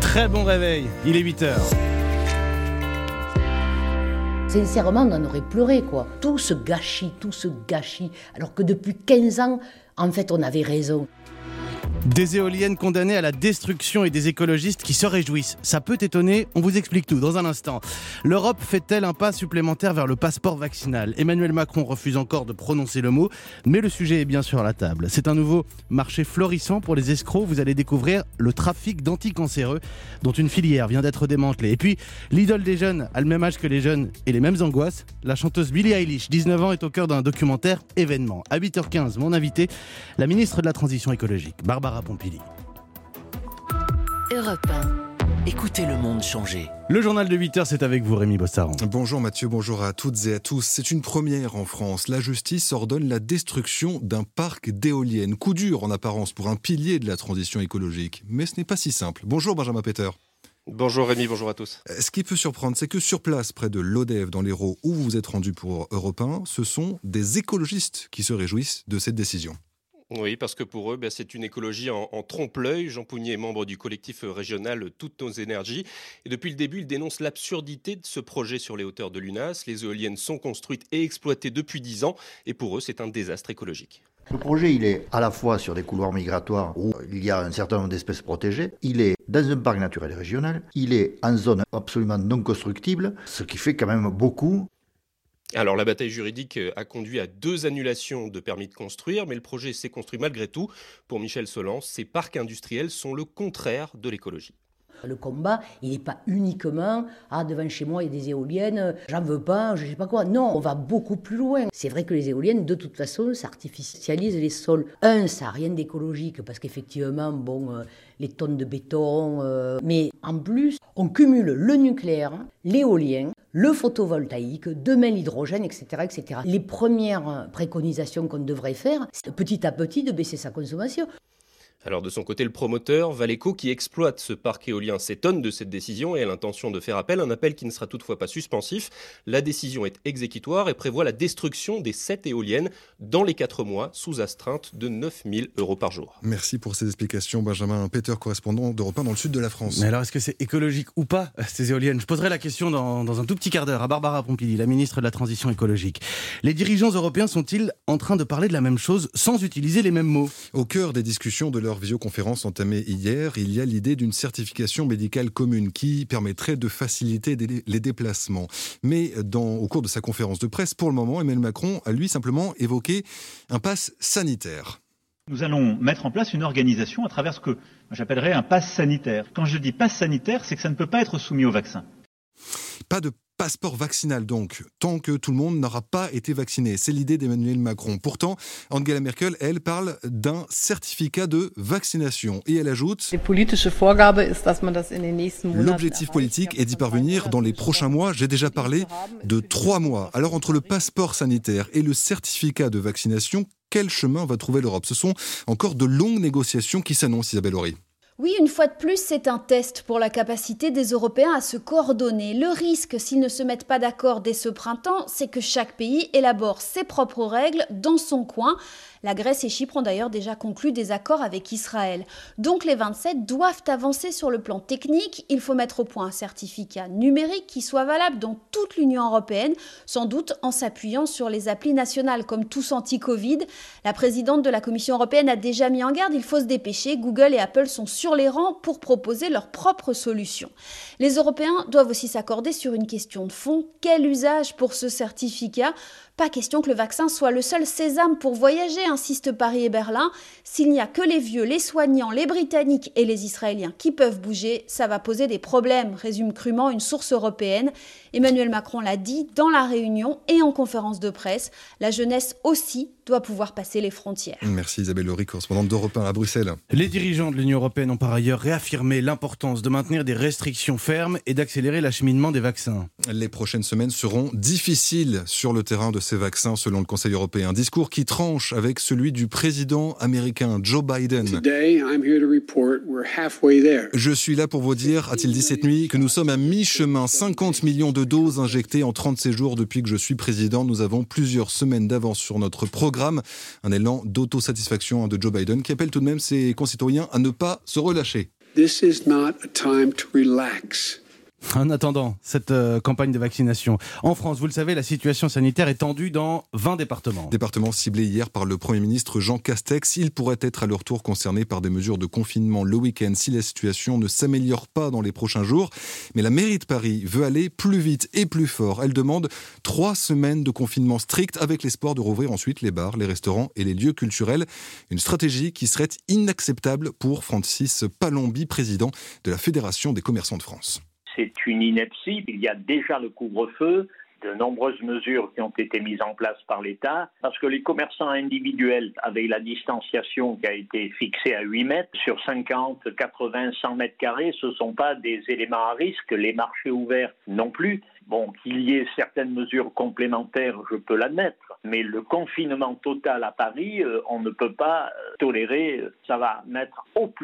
Très bon réveil, il est 8h. Sincèrement, on en aurait pleuré, quoi. Tout ce gâchis, alors que depuis 15 ans, en fait, on avait raison. Des éoliennes condamnées à la destruction et des écologistes qui se réjouissent. Ça peut étonner, on vous explique tout dans un instant. L'Europe fait-elle un pas supplémentaire vers le passeport vaccinal ? Emmanuel Macron refuse encore de prononcer le mot, mais le sujet est bien sur la table. C'est un nouveau marché florissant pour les escrocs. Vous allez découvrir le trafic d'anticancéreux dont une filière vient d'être démantelée. Et puis, l'idole des jeunes a le même âge que les jeunes et les mêmes angoisses. La chanteuse Billie Eilish, 19 ans, est au cœur d'un documentaire événement. À 8h15, mon invité, la ministre de la Transition écologique, Barbara Pompili. Europe 1. Écoutez le monde changer. Le journal de 8h, c'est avec vous, Rémi Bossaran. Bonjour Mathieu, bonjour à toutes et à tous. C'est une première en France. La justice ordonne la destruction d'un parc d'éoliennes. Coup dur en apparence pour un pilier de la transition écologique. Mais ce n'est pas si simple. Bonjour Benjamin Peter. Bonjour Rémi, bonjour à tous. Ce qui peut surprendre, c'est que sur place, près de l'Odève, dans l'Hérault, où vous vous êtes rendu pour Europe 1, ce sont des écologistes qui se réjouissent de cette décision. Oui, parce que pour eux, c'est une écologie en trompe-l'œil. Jean Pougnier est membre du collectif régional Toutes nos énergies. Et depuis le début, il dénonce l'absurdité de ce projet sur les hauteurs de l'UNAS. Les éoliennes sont construites et exploitées depuis 10 ans. Et pour eux, c'est un désastre écologique. Le projet, il est à la fois sur des couloirs migratoires où il y a un certain nombre d'espèces protégées. Il est dans un parc naturel régional. Il est en zone absolument non constructible, ce qui fait quand même beaucoup. Alors la bataille juridique a conduit à 2 annulations de permis de construire, mais le projet s'est construit malgré tout. Pour Michel Solans, ces parcs industriels sont le contraire de l'écologie. Le combat, il n'est pas uniquement « Ah, devant chez moi, il y a des éoliennes, j'en veux pas, je sais pas quoi ». Non, on va beaucoup plus loin. C'est vrai que les éoliennes, de toute façon, ça artificialise les sols. Ça n'a rien d'écologique, parce qu'effectivement, les tonnes de béton... Mais en plus, on cumule le nucléaire, l'éolien, le photovoltaïque, demain l'hydrogène, etc., etc. Les premières préconisations qu'on devrait faire, c'est petit à petit de baisser sa consommation. Alors de son côté, le promoteur, Valeco, qui exploite ce parc éolien, s'étonne de cette décision et a l'intention de faire appel, un appel qui ne sera toutefois pas suspensif. La décision est exécutoire et prévoit la destruction des 7 éoliennes dans les 4 mois, sous astreinte de 9 000 € par jour. Merci pour ces explications, Benjamin Peter, correspondant d'Europe 1 dans le sud de la France. Mais alors, est-ce que c'est écologique ou pas, ces éoliennes ? Je poserai la question dans un tout petit quart d'heure à Barbara Pompili, la ministre de la Transition écologique. Les dirigeants européens sont-ils en train de parler de la même chose sans utiliser les mêmes mots ? Au cœur des discussions de leur visioconférence entamée hier, il y a l'idée d'une certification médicale commune qui permettrait de faciliter les déplacements. Mais au cours de sa conférence de presse, pour le moment, Emmanuel Macron a lui simplement évoqué un pass sanitaire. Nous allons mettre en place une organisation à travers ce que j'appellerais un pass sanitaire. Quand je dis pass sanitaire, c'est que ça ne peut pas être soumis au vaccin. Pas de passeport vaccinal donc, tant que tout le monde n'aura pas été vacciné. C'est l'idée d'Emmanuel Macron. Pourtant, Angela Merkel, elle, parle d'un certificat de vaccination. Et elle ajoute « L'objectif politique est d'y parvenir dans les prochains mois. J'ai déjà parlé de 3 mois. Alors entre le passeport sanitaire et le certificat de vaccination, quel chemin va trouver l'Europe ? Ce sont encore de longues négociations qui s'annoncent, Isabelle Horry. Oui, une fois de plus, c'est un test pour la capacité des Européens à se coordonner. Le risque, s'ils ne se mettent pas d'accord dès ce printemps, c'est que chaque pays élabore ses propres règles dans son coin. La Grèce et Chypre ont d'ailleurs déjà conclu des accords avec Israël. Donc les 27 doivent avancer sur le plan technique. Il faut mettre au point un certificat numérique qui soit valable dans toute l'Union européenne, sans doute en s'appuyant sur les applis nationales comme Tous Anti-Covid. La présidente de la Commission européenne a déjà mis en garde, il faut se dépêcher. Google et Apple sont sur les rangs pour proposer leurs propres solutions. Les Européens doivent aussi s'accorder sur une question de fond. Quel usage pour ce certificat ? Pas question que le vaccin soit le seul sésame pour voyager, insistent Paris et Berlin. S'il n'y a que les vieux, les soignants, les Britanniques et les Israéliens qui peuvent bouger, ça va poser des problèmes, résume crûment une source européenne. Emmanuel Macron l'a dit dans la réunion et en conférence de presse. La jeunesse aussi doit pouvoir passer les frontières. Merci Isabelle Horry, correspondante d'Europe 1 à Bruxelles. Les dirigeants de l'Union européenne ont par ailleurs réaffirmé l'importance de maintenir des restrictions fermes et d'accélérer l'acheminement des vaccins. Les prochaines semaines seront difficiles sur le terrain de ces vaccins, selon le Conseil européen. Discours qui tranche avec celui du président américain Joe Biden. Je suis là pour vous dire, a-t-il dit cette nuit, que nous sommes à mi-chemin. 50 millions de doses injectées en 36 jours depuis que je suis président. Nous avons plusieurs semaines d'avance sur notre programme. Un élan d'autosatisfaction de Joe Biden qui appelle tout de même ses concitoyens à ne pas se relâcher. This is not a time to relax. En attendant cette campagne de vaccination, en France, vous le savez, la situation sanitaire est tendue dans 20 départements. Départements ciblés hier par le Premier ministre Jean Castex. Ils pourraient être à leur tour concernés par des mesures de confinement le week-end si la situation ne s'améliore pas dans les prochains jours. Mais la mairie de Paris veut aller plus vite et plus fort. Elle demande 3 semaines de confinement strict avec l'espoir de rouvrir ensuite les bars, les restaurants et les lieux culturels. Une stratégie qui serait inacceptable pour Francis Palombi, président de la Fédération des commerçants de France. C'est une ineptie. Il y a déjà le couvre-feu, de nombreuses mesures qui ont été mises en place par l'État, parce que les commerçants individuels, avec la distanciation qui a été fixée à 8 mètres, sur 50, 80, 100 mètres carrés, ce ne sont pas des éléments à risque, les marchés ouverts non plus. Bon, qu'il y ait certaines mesures complémentaires, je peux l'admettre, mais le confinement total à Paris, on ne peut pas tolérer. Ça va mettre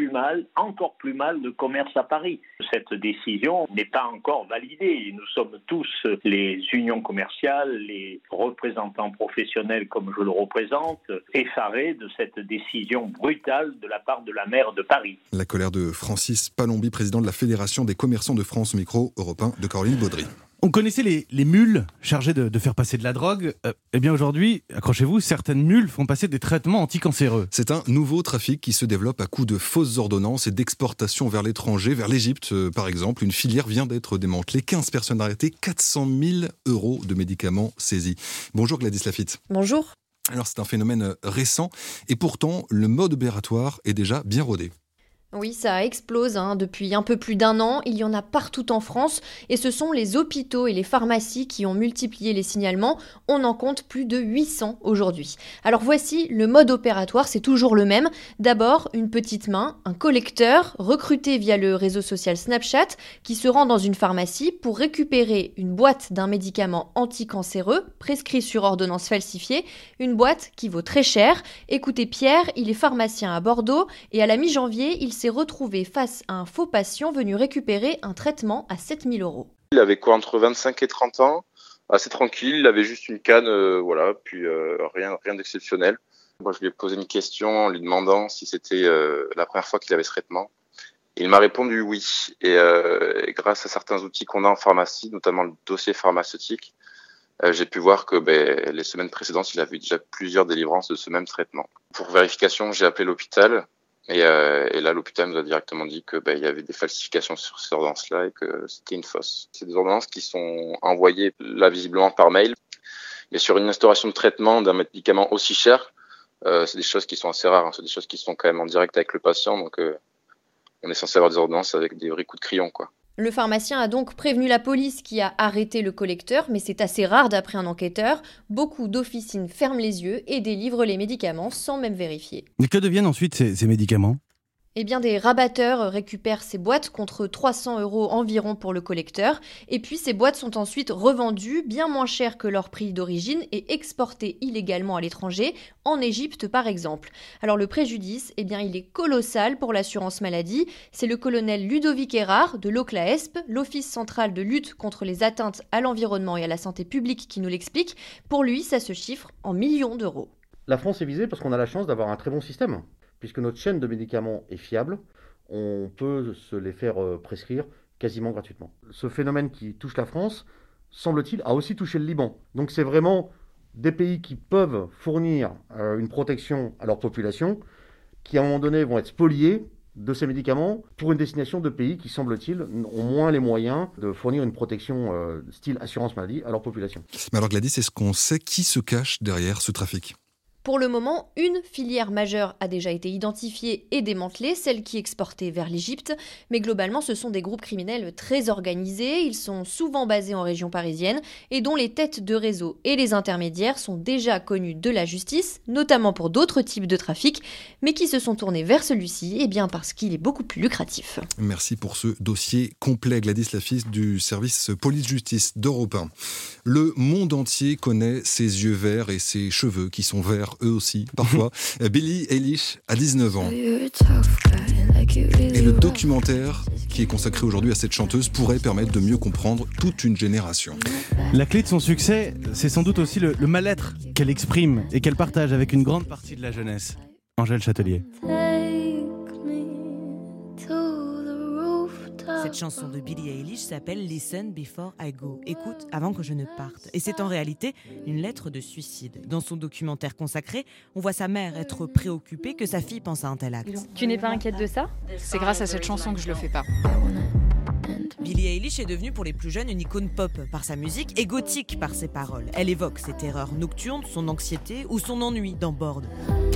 encore plus mal le commerce à Paris. Cette décision n'est pas encore validée. Nous sommes tous, les unions commerciales, les représentants professionnels comme je le représente, effarés de cette décision brutale de la part de la maire de Paris. La colère de Francis Palombi, président de la Fédération des commerçants de France, au micro européen de Caroline Baudry. On connaissait les mules chargées de faire passer de la drogue. Eh bien aujourd'hui, accrochez-vous, certaines mules font passer des traitements anticancéreux. C'est un nouveau trafic qui se développe à coup de fausses ordonnances et d'exportation vers l'étranger, vers l'Égypte par exemple. Une filière vient d'être démantelée. 15 personnes arrêtées, 400 000 € de médicaments saisis. Bonjour Gladys Laffitte. Bonjour. Alors c'est un phénomène récent et pourtant le mode opératoire est déjà bien rodé. Oui, ça explose depuis un peu plus d'1 an. Il y en a partout en France et ce sont les hôpitaux et les pharmacies qui ont multiplié les signalements. On en compte plus de 800 aujourd'hui. Alors voici le mode opératoire, c'est toujours le même. D'abord, une petite main, un collecteur recruté via le réseau social Snapchat qui se rend dans une pharmacie pour récupérer une boîte d'un médicament anticancéreux prescrit sur ordonnance falsifiée, une boîte qui vaut très cher. Écoutez Pierre, il est pharmacien à Bordeaux et à la mi-janvier, il s'est retrouvé face à un faux patient venu récupérer un traitement à 7 000 €. Il avait entre 25 et 30 ans, assez tranquille, il avait juste une canne, rien d'exceptionnel. Moi, je lui ai posé une question en lui demandant si c'était la première fois qu'il avait ce traitement. Il m'a répondu oui, et grâce à certains outils qu'on a en pharmacie, notamment le dossier pharmaceutique, j'ai pu voir que les semaines précédentes, il avait déjà plusieurs délivrances de ce même traitement. Pour vérification, j'ai appelé l'hôpital. Et là, l'hôpital nous a directement dit que il y avait des falsifications sur ces ordonnances-là et que c'était une fausse. C'est des ordonnances qui sont envoyées là visiblement par mail. Mais sur une instauration de traitement d'un médicament aussi cher, c'est des choses qui sont assez rares. C'est des choses qui sont quand même en direct avec le patient. Donc, on est censé avoir des ordonnances avec des vrais coups de crayon, quoi. Le pharmacien a donc prévenu la police qui a arrêté le collecteur, mais c'est assez rare d'après un enquêteur. Beaucoup d'officines ferment les yeux et délivrent les médicaments sans même vérifier. Mais que deviennent ensuite ces médicaments ? Eh bien, des rabatteurs récupèrent ces boîtes contre 300 € environ pour le collecteur. Et puis, ces boîtes sont ensuite revendues bien moins cher que leur prix d'origine et exportées illégalement à l'étranger, en Égypte par exemple. Alors, le préjudice, il est colossal pour l'assurance maladie. C'est le colonel Ludovic Erard de l'OCLAESP, l'Office central de lutte contre les atteintes à l'environnement et à la santé publique, qui nous l'explique. Pour lui, ça se chiffre en millions d'euros. La France est visée parce qu'on a la chance d'avoir un très bon système. Puisque notre chaîne de médicaments est fiable, on peut se les faire prescrire quasiment gratuitement. Ce phénomène qui touche la France, semble-t-il, a aussi touché le Liban. Donc c'est vraiment des pays qui peuvent fournir une protection à leur population, qui à un moment donné vont être spoliés de ces médicaments pour une destination de pays qui, semble-t-il, ont moins les moyens de fournir une protection style assurance maladie à leur population. Mais alors Gladys, est-ce qu'on sait qui se cache derrière ce trafic ? Pour le moment, une filière majeure a déjà été identifiée et démantelée, celle qui exportait vers l'Égypte. Mais globalement, ce sont des groupes criminels très organisés. Ils sont souvent basés en région parisienne et dont les têtes de réseau et les intermédiaires sont déjà connus de la justice, notamment pour d'autres types de trafics, mais qui se sont tournés vers celui-ci parce qu'il est beaucoup plus lucratif. Merci pour ce dossier complet, Gladys Laffitte du service police-justice d'Europe 1. Le monde entier connaît ses yeux verts et ses cheveux qui sont verts eux aussi, parfois. Billie Eilish a 19 ans. Et le documentaire qui est consacré aujourd'hui à cette chanteuse pourrait permettre de mieux comprendre toute une génération. La clé de son succès, c'est sans doute aussi le mal-être qu'elle exprime et qu'elle partage avec une grande partie de la jeunesse. Angèle Châtelier. Take me to Cette chanson de Billie Eilish s'appelle Listen Before I Go. Écoute avant que je ne parte. Et c'est en réalité une lettre de suicide. Dans son documentaire consacré, on voit sa mère être préoccupée que sa fille pense à un tel acte. Tu n'es pas inquiète de ça ? C'est grâce à cette chanson que je le fais pas. Billie Eilish est devenue pour les plus jeunes une icône pop par sa musique et gothique par ses paroles. Elle évoque ses terreurs nocturnes, son anxiété ou son ennui dans Bored.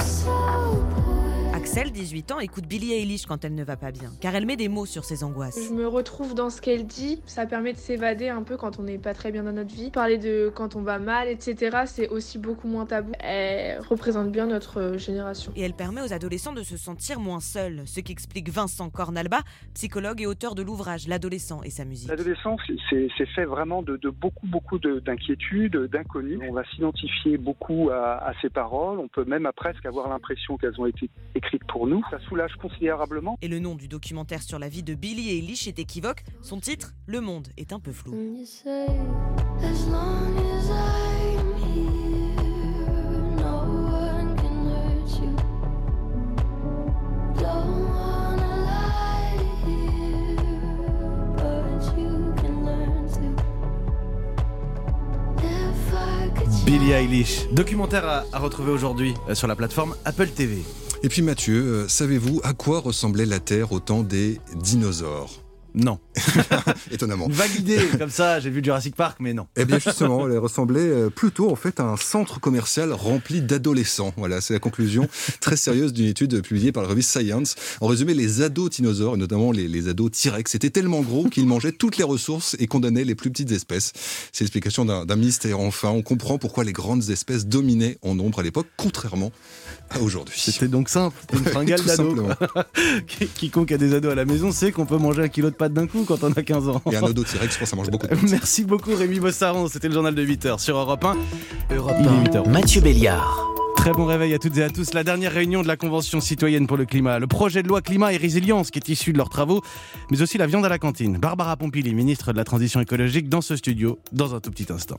Axel, 18 ans, écoute Billie Eilish quand elle ne va pas bien, car elle met des mots sur ses angoisses. Je me retrouve dans ce qu'elle dit, ça permet de s'évader un peu quand on n'est pas très bien dans notre vie. Parler de quand on va mal, etc., c'est aussi beaucoup moins tabou. Elle représente bien notre génération. Et elle permet aux adolescents de se sentir moins seuls, ce qu'explique Vincent Cornalba, psychologue et auteur de l'ouvrage L'adolescent et sa musique. L'adolescence, c'est fait vraiment de beaucoup d'inquiétudes, d'inconnus. On va s'identifier beaucoup à ces paroles, on peut même presque avoir l'impression qu'elles ont été écrites pour nous, ça soulage considérablement. Et le nom du documentaire sur la vie de Billie Eilish est équivoque. Son titre, Le Monde, est un peu flou. Billie Eilish, documentaire à retrouver aujourd'hui sur la plateforme Apple TV. Et puis Mathieu, savez-vous à quoi ressemblait la Terre au temps des dinosaures ? Non. Étonnamment. Une vague idée, comme ça, j'ai vu Jurassic Park, mais non. Eh bien justement, elle ressemblait plutôt en fait à un centre commercial rempli d'adolescents. Voilà, c'est la conclusion très sérieuse d'une étude publiée par la revue Science. En résumé, les ados dinosaures, et notamment les ados T-Rex, étaient tellement gros qu'ils mangeaient toutes les ressources et condamnaient les plus petites espèces. C'est l'explication d'un mystère. Enfin, on comprend pourquoi les grandes espèces dominaient en nombre à l'époque, contrairement à aujourd'hui. C'était donc simple, une fringale d'ado. Quiconque a des ados à la maison sait qu'on peut manger 1 kilo de pâtes d'un coup quand on a 15 ans. Et un ado T-Rex, je pense que ça mange beaucoup de pâtes. Merci beaucoup Rémi Bossaron, c'était le journal de 8h sur Europe 1. Europe 1, 8h. Mathieu Béliard. Très bon réveil à toutes et à tous. La dernière réunion de la Convention citoyenne pour le climat. Le projet de loi climat et résilience qui est issu de leurs travaux, mais aussi la viande à la cantine. Barbara Pompili, ministre de la Transition écologique, dans ce studio, dans un tout petit instant.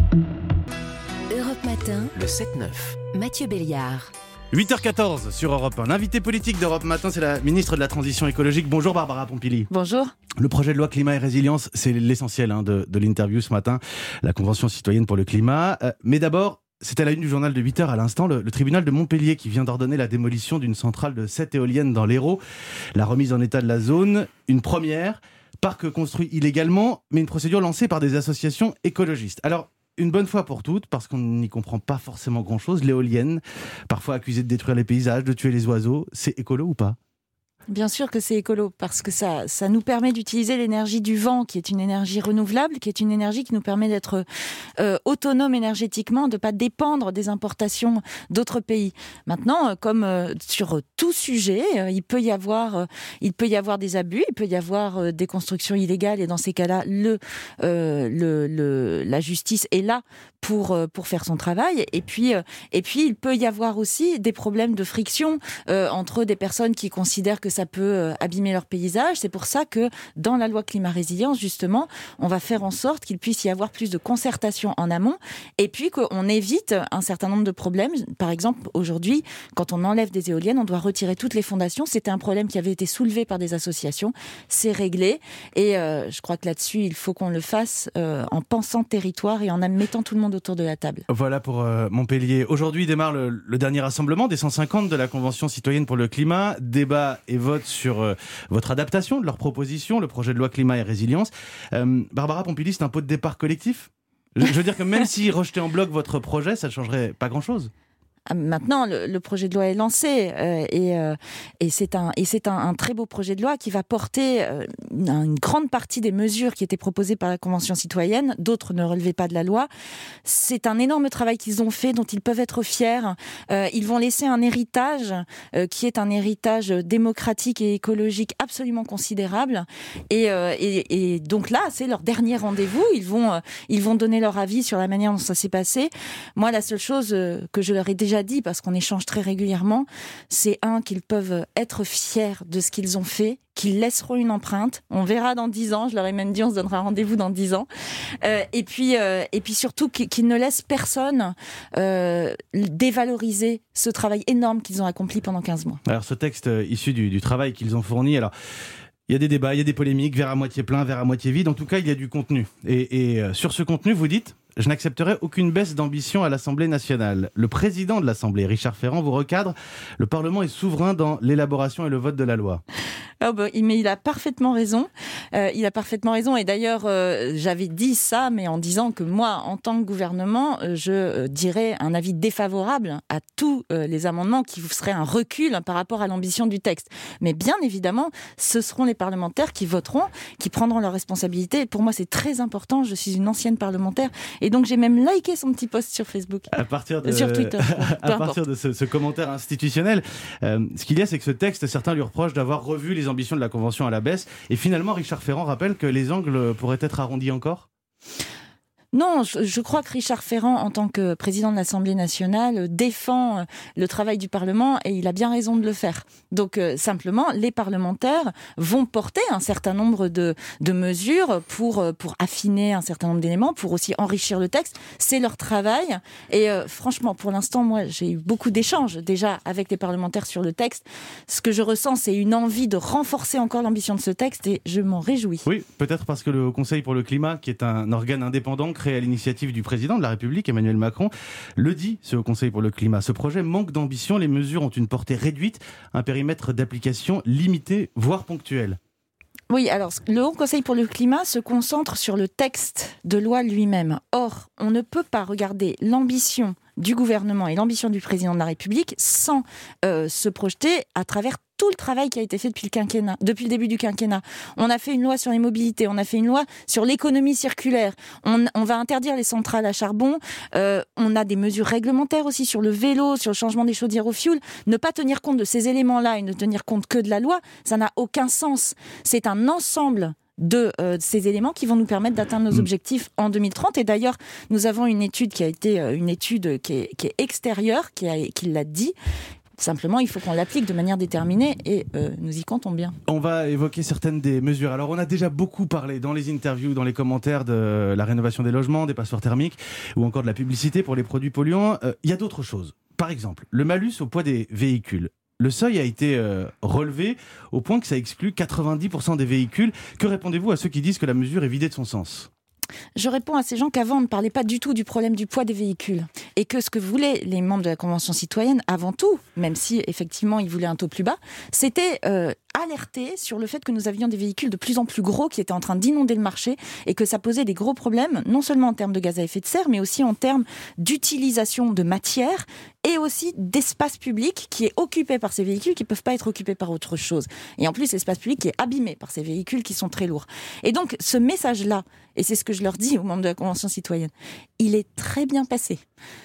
Europe Matin, le 7-9. Mathieu Béliard. 8h14 sur Europe 1. L'invité politique d'Europe Matin, c'est la ministre de la Transition écologique. Bonjour Barbara Pompili. Bonjour. Le projet de loi climat et résilience, c'est l'essentiel de l'interview ce matin. La Convention citoyenne pour le climat. Mais d'abord, c'était à la une du journal de 8h à l'instant, le tribunal de Montpellier qui vient d'ordonner la démolition d'une centrale de 7 éoliennes dans l'Hérault. La remise en état de la zone, une première. Parc construit illégalement, mais une procédure lancée par des associations écologistes. Alors, une bonne fois pour toutes, parce qu'on n'y comprend pas forcément grand-chose, l'éolienne, parfois accusée de détruire les paysages, de tuer les oiseaux, c'est écolo ou pas ? Bien sûr que c'est écolo, parce que ça nous permet d'utiliser l'énergie du vent, qui est une énergie renouvelable, qui est une énergie qui nous permet d'être autonome énergétiquement, de ne pas dépendre des importations d'autres pays. Maintenant, comme sur tout sujet, il peut y avoir des abus, il peut y avoir des constructions illégales, et dans ces cas-là, la justice est là pour faire son travail. Et puis, il peut y avoir aussi des problèmes de friction entre des personnes qui considèrent que ça peut abîmer leur paysage. C'est pour ça que dans la loi climat résilience, justement, on va faire en sorte qu'il puisse y avoir plus de concertation en amont et puis qu'on évite un certain nombre de problèmes. Par exemple, aujourd'hui, quand on enlève des éoliennes, on doit retirer toutes les fondations. C'était un problème qui avait été soulevé par des associations. C'est réglé et je crois que là-dessus, il faut qu'on le fasse en pensant territoire et en mettant tout le monde autour de la table. Voilà pour Montpellier. Aujourd'hui démarre le dernier rassemblement des 150 de la Convention citoyenne pour le climat. Débat et vote sur votre adaptation de leurs propositions, le projet de loi climat et résilience. Barbara Pompili, c'est un pot de départ collectif ? Je veux dire que même s'ils rejetaient en bloc votre projet, ça ne changerait pas grand-chose. Maintenant, le projet de loi est lancé et c'est un très beau projet de loi qui va porter une grande partie des mesures qui étaient proposées par la Convention citoyenne. D'autres ne relevaient pas de la loi. C'est un énorme travail qu'ils ont fait, dont ils peuvent être fiers. Ils vont laisser un héritage qui est un héritage démocratique et écologique absolument considérable. Et donc là, c'est leur dernier rendez-vous. Ils vont donner leur avis sur la manière dont ça s'est passé. Moi, la seule chose que je leur ai déjà dit, parce qu'on échange très régulièrement, c'est qu'ils peuvent être fiers de ce qu'ils ont fait, qu'ils laisseront une empreinte. On verra dans 10 ans, je leur ai même dit on se donnera rendez-vous dans 10 ans. Et puis surtout qu'ils ne laissent personne dévaloriser ce travail énorme qu'ils ont accompli pendant 15 mois. Alors ce texte issu du travail qu'ils ont fourni, alors Il y a des débats, il y a des polémiques, verre à moitié plein, verre à moitié vide. En tout cas, il y a du contenu. Et sur ce contenu, vous dites, je n'accepterai aucune baisse d'ambition à l'Assemblée nationale. Le président de l'Assemblée, Richard Ferrand, vous recadre. Le Parlement est souverain dans l'élaboration et le vote de la loi. Mais il a parfaitement raison. Et d'ailleurs, j'avais dit ça, mais en disant que moi, en tant que gouvernement, je dirais un avis défavorable à tous les amendements qui seraient un recul par rapport à l'ambition du texte. Mais bien évidemment, ce seront les parlementaires qui voteront, qui prendront leurs responsabilités. Pour moi, c'est très important. Je suis une ancienne parlementaire. Et donc, j'ai même liké son petit post sur Facebook. Sur Twitter. À partir de ce commentaire institutionnel, ce qu'il y a, c'est que ce texte, certains lui reprochent d'avoir revu les ambitions de la Convention à la baisse. Et finalement, Richard Ferrand rappelle que les angles pourraient être arrondis encore ? Non, je crois que Richard Ferrand, en tant que président de l'Assemblée nationale, défend le travail du Parlement et il a bien raison de le faire. Donc simplement, les parlementaires vont porter un certain nombre de mesures pour affiner un certain nombre d'éléments, pour aussi enrichir le texte. C'est leur travail. Et franchement, pour l'instant, moi, j'ai eu beaucoup d'échanges déjà avec les parlementaires sur le texte. Ce que je ressens, c'est une envie de renforcer encore l'ambition de ce texte et je m'en réjouis. Oui, peut-être parce que le Haut Conseil pour le climat, qui est un organe indépendant, créé à l'initiative du président de la République, Emmanuel Macron, le dit, ce Haut Conseil pour le climat. Ce projet manque d'ambition, les mesures ont une portée réduite, un périmètre d'application limité, voire ponctuel. Oui, alors le Haut Conseil pour le climat se concentre sur le texte de loi lui-même. Or, on ne peut pas regarder l'ambition du gouvernement et l'ambition du président de la République sans se projeter à travers tout le travail qui a été fait depuis le début du quinquennat. On a fait une loi sur les mobilités, on a fait une loi sur l'économie circulaire, on va interdire les centrales à charbon, on a des mesures réglementaires aussi sur le vélo, sur le changement des chaudières au fioul. Ne pas tenir compte de ces éléments-là et ne tenir compte que de la loi, ça n'a aucun sens. C'est un ensemble de ces éléments qui vont nous permettre d'atteindre nos objectifs en 2030. Et d'ailleurs, nous avons une étude qui a été une étude qui est extérieure, qui l'a dit. Simplement, il faut qu'on l'applique de manière déterminée et nous y comptons bien. On va évoquer certaines des mesures. Alors, on a déjà beaucoup parlé dans les interviews, dans les commentaires de la rénovation des logements, des passoires thermiques ou encore de la publicité pour les produits polluants. Il y a d'autres choses. Par exemple, le malus au poids des véhicules. Le seuil a été relevé au point que ça exclut 90% des véhicules. Que répondez-vous à ceux qui disent que la mesure est vidée de son sens ? Je réponds à ces gens qu'avant, on ne parlait pas du tout du problème du poids des véhicules. Et que ce que voulaient les membres de la Convention citoyenne, avant tout, même si effectivement ils voulaient un taux plus bas, c'était alerter sur le fait que nous avions des véhicules de plus en plus gros qui étaient en train d'inonder le marché et que ça posait des gros problèmes, non seulement en termes de gaz à effet de serre, mais aussi en termes d'utilisation de matière et aussi d'espace public qui est occupé par ces véhicules qui ne peuvent pas être occupés par autre chose. Et en plus, l'espace public qui est abîmé par ces véhicules qui sont très lourds. Et donc, ce message-là, et c'est ce que je leur dis aux membres de la Convention citoyenne, il est très bien passé.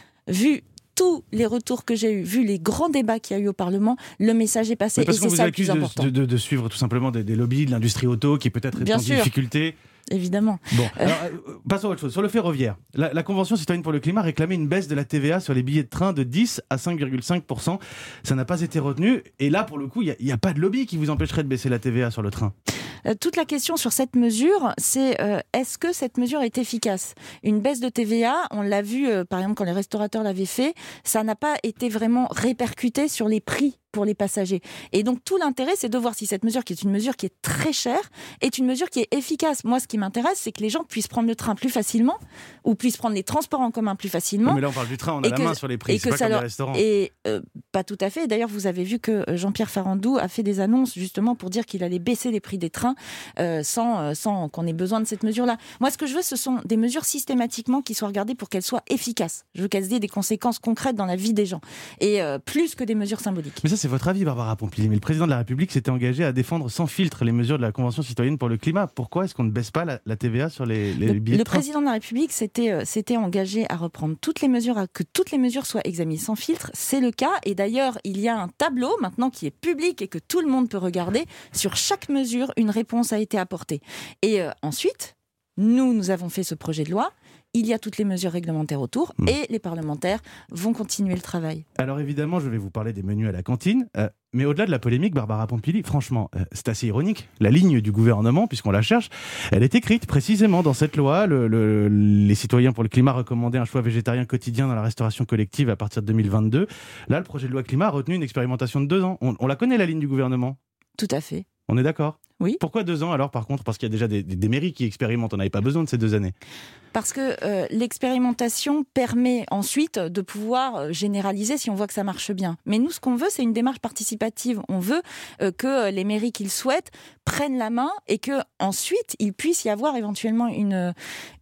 Vu tous les retours que j'ai eus, vu les grands débats qu'il y a eu au Parlement, le message est passé et c'est ça le plus important. De suivre tout simplement des lobbies de l'industrie auto qui peut-être est en difficulté. Évidemment. Bon, alors, passons à autre chose. Sur le ferroviaire, la Convention citoyenne pour le climat réclamait une baisse de la TVA sur les billets de train de 10 à 5,5%. Ça n'a pas été retenu. Et là, pour le coup, il n'y a pas de lobby qui vous empêcherait de baisser la TVA sur le train. Toute la question sur cette mesure, c'est est-ce que cette mesure est efficace ? Une baisse de TVA, on l'a vu par exemple quand les restaurateurs l'avaient fait, ça n'a pas été vraiment répercuté sur les prix pour les passagers. Et donc tout l'intérêt, c'est de voir si cette mesure, qui est une mesure qui est très chère, est une mesure qui est efficace. Moi, ce qui m'intéresse, c'est que les gens puissent prendre le train plus facilement ou puissent prendre les transports en commun plus facilement. Oui, mais là, on parle du train, on a la main sur les prix, c'est pas comme les restaurants. Et pas tout à fait. D'ailleurs, vous avez vu que Jean-Pierre Farandou a fait des annonces justement pour dire qu'il allait baisser les prix des trains sans qu'on ait besoin de cette mesure-là. Moi, ce que je veux, ce sont des mesures systématiquement qui soient regardées pour qu'elles soient efficaces. Je veux qu'elles aient des conséquences concrètes dans la vie des gens. Et plus que des mesures symboliques. Mais ça, c'est votre avis, Barbara Pompili. Mais le président de la République s'était engagé à défendre sans filtre les mesures de la Convention citoyenne pour le climat. Pourquoi est-ce qu'on ne baisse pas la TVA sur les billets de train ? Le président de la République s'était engagé à reprendre toutes les mesures, à que toutes les mesures soient examinées sans filtre. C'est le cas. Et d'ailleurs, il y a un tableau maintenant qui est public et que tout le monde peut regarder. Sur chaque mesure, une réponse a été apportée. Et ensuite, nous avons fait ce projet de loi. Il y a toutes les mesures réglementaires autour et les parlementaires vont continuer le travail. Alors évidemment, je vais vous parler des menus à la cantine, mais au-delà de la polémique, Barbara Pompili, franchement, c'est assez ironique. La ligne du gouvernement, puisqu'on la cherche, elle est écrite précisément dans cette loi. Les citoyens pour le climat recommandaient un choix végétarien quotidien dans la restauration collective à partir de 2022. Là, le projet de loi climat a retenu une expérimentation de 2 ans. On la connaît, la ligne du gouvernement ? Tout à fait. On est d'accord ? Oui. Pourquoi 2 ans alors, par contre ? Parce qu'il y a déjà des mairies qui expérimentent, on n'avait pas besoin de ces 2 années. Parce que l'expérimentation permet ensuite de pouvoir généraliser si on voit que ça marche bien. Mais nous, ce qu'on veut, c'est une démarche participative. On veut que les mairies qu'ils souhaitent prennent la main et qu'ensuite, il puisse y avoir éventuellement une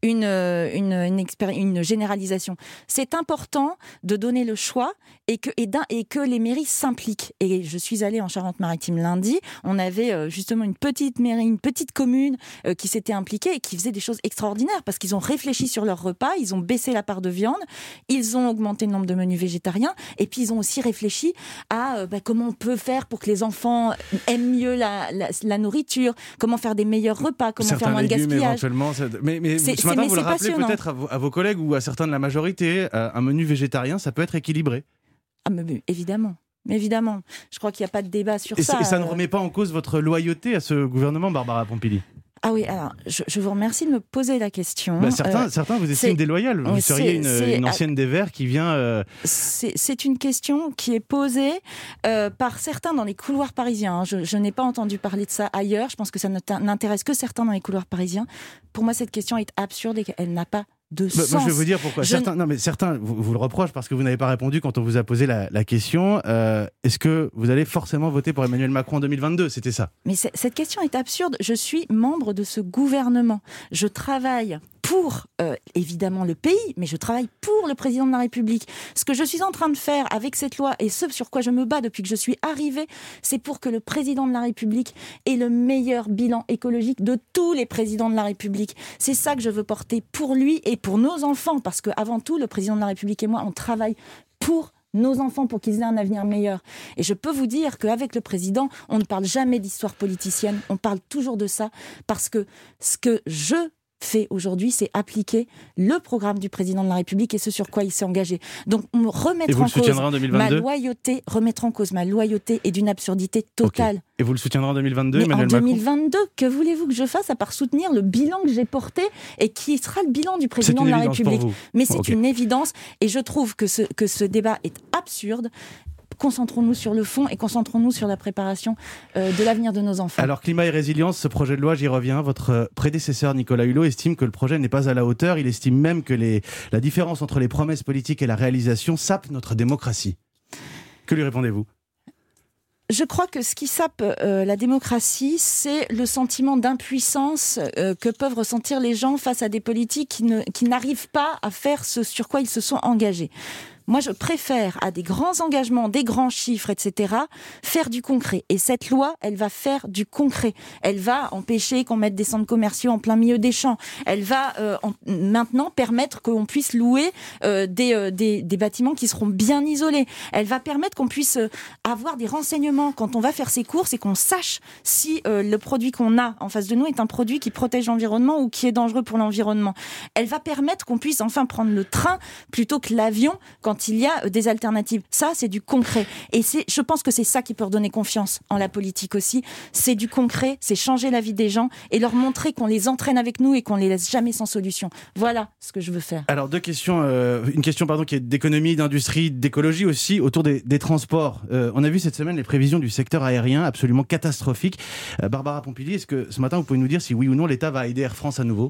généralisation. C'est important de donner le choix et que les mairies s'impliquent. Et je suis allée en Charente-Maritime lundi, on avait justement une petite mairie, une petite commune qui s'était impliquée et qui faisait des choses extraordinaires parce qu'ils ont réfléchi sur leur repas, ils ont baissé la part de viande, ils ont augmenté le nombre de menus végétariens et puis ils ont aussi réfléchi à comment on peut faire pour que les enfants aiment mieux la nourriture, comment faire des meilleurs repas, comment faire moins de gaspillage. Éventuellement, mais ce matin, vous le rappelez peut-être à vos collègues ou à certains de la majorité, un menu végétarien, ça peut être équilibré. Ah, mais évidemment. Mais évidemment, je crois qu'il n'y a pas de débat sur ça. Et ça ne remet pas en cause votre loyauté à ce gouvernement, Barbara Pompili ? Ah oui, alors je vous remercie de me poser la question. Certains vous estiment déloyal. Vous seriez une ancienne des Verts qui vient... C'est une question qui est posée par certains dans les couloirs parisiens. Je n'ai pas entendu parler de ça ailleurs. Je pense que ça n'intéresse que certains dans les couloirs parisiens. Pour moi, cette question est absurde et qu'elle n'a pas de sens. Moi, je vais vous dire pourquoi. Certains vous le reprochent parce que vous n'avez pas répondu quand on vous a posé la question. Est-ce que vous allez forcément voter pour Emmanuel Macron en 2022 ? C'était ça. Mais cette question est absurde. Je suis membre de ce gouvernement. Je travaille pour, évidemment, le pays, mais je travaille pour le président de la République. Ce que je suis en train de faire avec cette loi, et ce sur quoi je me bats depuis que je suis arrivée, c'est pour que le président de la République ait le meilleur bilan écologique de tous les présidents de la République. C'est ça que je veux porter pour lui et pour nos enfants, parce qu'avant tout, le président de la République et moi, on travaille pour nos enfants pour qu'ils aient un avenir meilleur. Et je peux vous dire qu'avec le président, on ne parle jamais d'histoire politicienne, on parle toujours de ça, parce que ce que je fait aujourd'hui, c'est appliquer le programme du président de la République et ce sur quoi il s'est engagé. Donc, remettre en cause ma loyauté est d'une absurdité totale. Okay. Et vous le soutiendrez en 2022, mais Emmanuel Macron ? En 2022, que voulez-vous que je fasse à part soutenir le bilan que j'ai porté et qui sera le bilan du président de la République ? Mais c'est une évidence et je trouve que ce débat est absurde. Concentrons-nous sur le fond et concentrons-nous sur la préparation de l'avenir de nos enfants. Alors, climat et résilience, ce projet de loi, j'y reviens. Votre prédécesseur, Nicolas Hulot, estime que le projet n'est pas à la hauteur. Il estime même que la différence entre les promesses politiques et la réalisation sape notre démocratie. Que lui répondez-vous ? Je crois que ce qui sape la démocratie, c'est le sentiment d'impuissance que peuvent ressentir les gens face à des politiques qui n'arrivent pas à faire ce sur quoi ils se sont engagés. Moi, je préfère, à des grands engagements, des grands chiffres, etc., faire du concret. Et cette loi, elle va faire du concret. Elle va empêcher qu'on mette des centres commerciaux en plein milieu des champs. Elle va maintenant permettre qu'on puisse louer des bâtiments qui seront bien isolés. Elle va permettre qu'on puisse avoir des renseignements quand on va faire ses courses et qu'on sache si le produit qu'on a en face de nous est un produit qui protège l'environnement ou qui est dangereux pour l'environnement. Elle va permettre qu'on puisse enfin prendre le train plutôt que l'avion quand il y a des alternatives. Ça, c'est du concret. Et je pense que c'est ça qui peut redonner confiance en la politique aussi. C'est du concret, c'est changer la vie des gens et leur montrer qu'on les entraîne avec nous et qu'on les laisse jamais sans solution. Voilà ce que je veux faire. Alors, deux questions. Une question qui est d'économie, d'industrie, d'écologie aussi, autour des transports. On a vu cette semaine les prévisions du secteur aérien absolument catastrophiques. Barbara Pompili, est-ce que ce matin, vous pouvez nous dire si oui ou non l'État va aider Air France à nouveau ?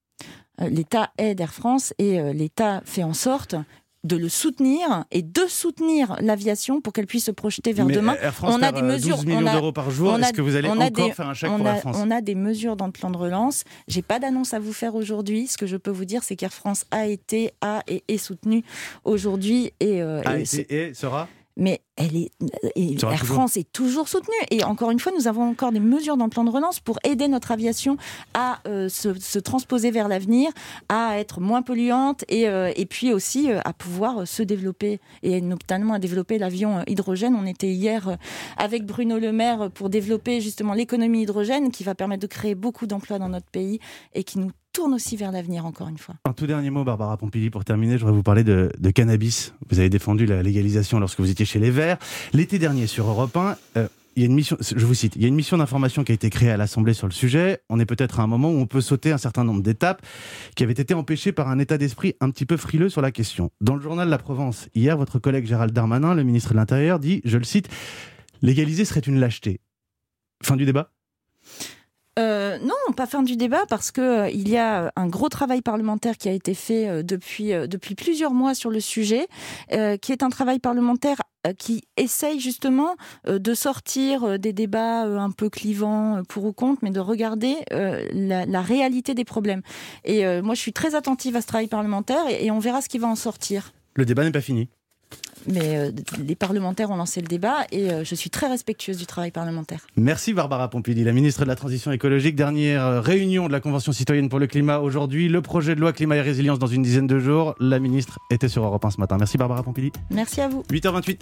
L'État aide Air France et l'État fait en sorte de le soutenir et de soutenir l'aviation pour qu'elle puisse se projeter vers demain. Air France perd 12 millions d'euros par jour. Est-ce que vous allez encore faire un chèque pour Air France ? On a des mesures dans le plan de relance. J'ai pas d'annonce à vous faire aujourd'hui. Ce que je peux vous dire, c'est qu'Air France a été, est soutenu aujourd'hui et sera. Mais Air France est toujours soutenue. Et encore une fois, nous avons encore des mesures dans le plan de relance pour aider notre aviation à se transposer vers l'avenir, à être moins polluante et puis aussi à pouvoir se développer et notamment à développer l'avion hydrogène. On était hier avec Bruno Le Maire pour développer justement l'économie hydrogène qui va permettre de créer beaucoup d'emplois dans notre pays et qui nous tourne aussi vers l'avenir, encore une fois. Un tout dernier mot, Barbara Pompili, pour terminer, je voudrais vous parler de cannabis. Vous avez défendu la légalisation lorsque vous étiez chez les Verts. L'été dernier, sur Europe 1, il y a une mission, je vous cite, il y a une mission d'information qui a été créée à l'Assemblée sur le sujet. On est peut-être à un moment où on peut sauter un certain nombre d'étapes qui avaient été empêchées par un état d'esprit un petit peu frileux sur la question. Dans le journal La Provence, hier, votre collègue Gérald Darmanin, le ministre de l'Intérieur, dit, je le cite, « Légaliser serait une lâcheté ». Fin du débat ? Non, pas fin du débat, parce que il y a un gros travail parlementaire qui a été fait depuis plusieurs mois sur le sujet, qui est un travail parlementaire qui essaye justement de sortir des débats un peu clivants pour ou contre, mais de regarder la réalité des problèmes. Et moi, je suis très attentive à ce travail parlementaire et on verra ce qui va en sortir. Le débat n'est pas fini. Mais les parlementaires ont lancé le débat et je suis très respectueuse du travail parlementaire. Merci Barbara Pompili, la ministre de la Transition écologique. Dernière réunion de la Convention citoyenne pour le climat aujourd'hui. Le projet de loi climat et résilience dans une dizaine de jours. La ministre était sur Europe 1 ce matin. Merci Barbara Pompili. Merci à vous. 8h28.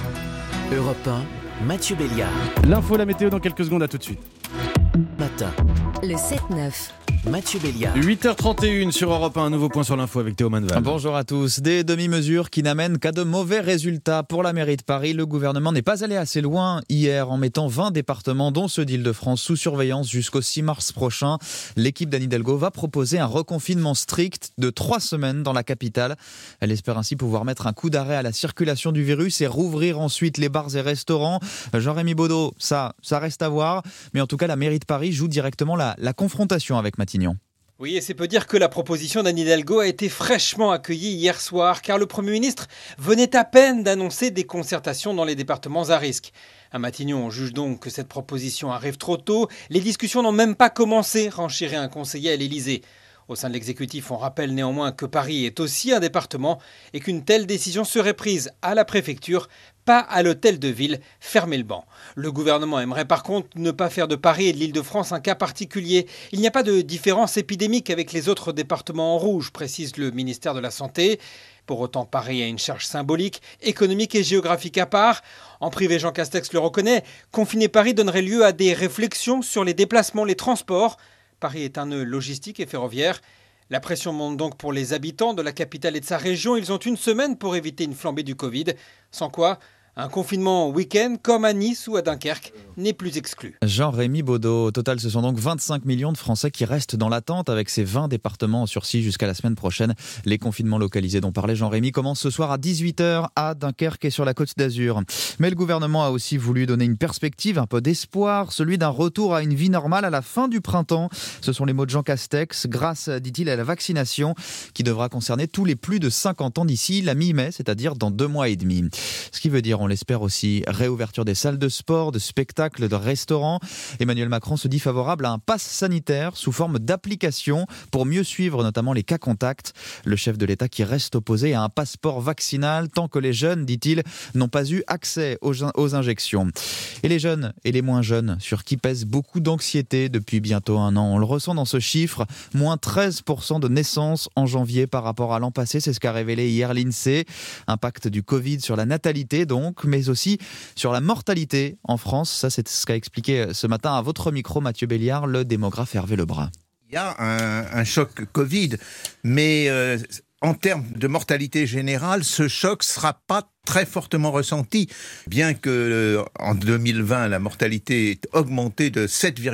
Europe 1, Mathieu Béliard. L'info, la météo dans quelques secondes, à tout de suite. Matin. Le 7-9. Mathieu Béliard. 8h31 sur Europe 1, un nouveau point sur l'info avec Théo Manval. Bonjour à tous. Des demi-mesures qui n'amènent qu'à de mauvais résultats pour la mairie de Paris. Le gouvernement n'est pas allé assez loin hier en mettant 20 départements, dont ceux d'Île-de-France, sous surveillance jusqu'au 6 mars prochain. L'équipe d'Anne Hidalgo va proposer un reconfinement strict de 3 semaines dans la capitale. Elle espère ainsi pouvoir mettre un coup d'arrêt à la circulation du virus et rouvrir ensuite les bars et restaurants. Jean-Rémy Baudot, ça reste à voir. Mais en tout cas, la mairie de Paris joue directement la confrontation avec Matignon. Oui, et c'est peu dire que la proposition d'Anne Hidalgo a été fraîchement accueillie hier soir, car le Premier ministre venait à peine d'annoncer des concertations dans les départements à risque. À Matignon, on juge donc que cette proposition arrive trop tôt. Les discussions n'ont même pas commencé, renchérit un conseiller à l'Élysée. Au sein de l'exécutif, on rappelle néanmoins que Paris est aussi un département et qu'une telle décision serait prise à la préfecture, pas à l'hôtel de ville, fermer le banc. Le gouvernement aimerait par contre ne pas faire de Paris et de l'Île-de-France un cas particulier. Il n'y a pas de différence épidémique avec les autres départements en rouge, précise le ministère de la Santé. Pour autant, Paris a une charge symbolique, économique et géographique à part. En privé, Jean Castex le reconnaît, confiner Paris donnerait lieu à des réflexions sur les déplacements, les transports. Paris est un nœud logistique et ferroviaire. La pression monte donc pour les habitants de la capitale et de sa région. Ils ont une semaine pour éviter une flambée du Covid. Sans quoi, un confinement week-end, comme à Nice ou à Dunkerque, n'est plus exclu. Jean-Rémy Baudot. Au total, ce sont donc 25 millions de Français qui restent dans l'attente avec ces 20 départements en sursis jusqu'à la semaine prochaine. Les confinements localisés dont parlait Jean-Rémy commencent ce soir à 18h à Dunkerque et sur la Côte d'Azur. Mais le gouvernement a aussi voulu donner une perspective, un peu d'espoir, celui d'un retour à une vie normale à la fin du printemps. Ce sont les mots de Jean Castex, grâce, dit-il, à la vaccination qui devra concerner tous les plus de 50 ans d'ici la mi-mai, c'est-à-dire dans 2 mois et demi. Ce qui veut dire, on l'espère aussi, réouverture des salles de sport, de spectacles, de restaurants. Emmanuel Macron se dit favorable à un pass sanitaire sous forme d'application pour mieux suivre notamment les cas contacts. Le chef de l'État qui reste opposé à un passeport vaccinal tant que les jeunes, dit-il, n'ont pas eu accès aux injections. Et les jeunes et les moins jeunes, sur qui pèse beaucoup d'anxiété depuis bientôt 1 an. On le ressent dans ce chiffre, moins 13% de naissances en janvier par rapport à l'an passé. C'est ce qu'a révélé hier l'INSEE. Impact du Covid sur la natalité donc, mais aussi sur la mortalité en France. Ça, c'est ce qu'a expliqué ce matin à votre micro, Mathieu Béliard, le démographe Hervé Lebras. Il y a un choc Covid, mais en termes de mortalité générale, ce choc ne sera pas très fortement ressenti, bien que en 2020, la mortalité ait augmenté de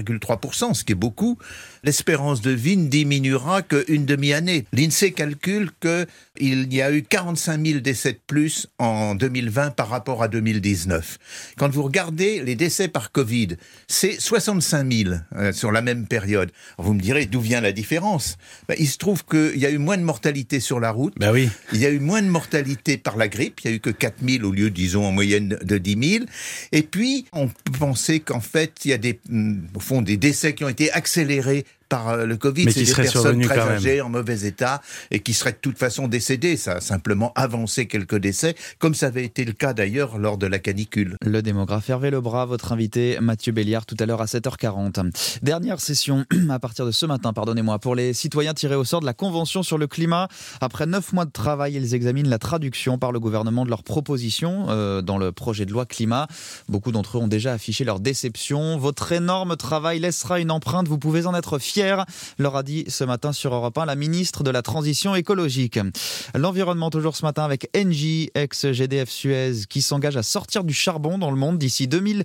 7,3%, ce qui est beaucoup. L'espérance de vie ne diminuera qu'une demi-année. L'INSEE calcule qu'il y a eu 45 000 décès de plus en 2020 par rapport à 2019. Quand vous regardez les décès par Covid, c'est 65 000 sur la même période. Alors vous me direz, d'où vient la différence ? Il se trouve qu'il y a eu moins de mortalité sur la route. Oui. Il y a eu moins de mortalité par la grippe. Il y a eu que 4 000 au lieu, disons, en moyenne de 10 000. Et puis, on peut penser qu'en fait, il y a au fond, des décès qui ont été accélérés par le Covid. Mais c'est des personnes très âgées, en mauvais état, et qui seraient de toute façon décédées. Ça a simplement avancé quelques décès, comme ça avait été le cas d'ailleurs lors de la canicule. Le démographe Hervé Lebras, votre invité Mathieu Béliard, tout à l'heure à 7h40. Dernière session, à partir de ce matin, pour les citoyens tirés au sort de la Convention sur le climat. Après 9 mois de travail, ils examinent la traduction par le gouvernement de leurs propositions dans le projet de loi climat. Beaucoup d'entre eux ont déjà affiché leur déception. Votre énorme travail laissera une empreinte, vous pouvez en être fiers. Thiers, leur a dit ce matin sur Europe 1 la ministre de la Transition écologique. L'environnement toujours ce matin avec Engie, ex-GDF Suez, qui s'engage à sortir du charbon dans le monde d'ici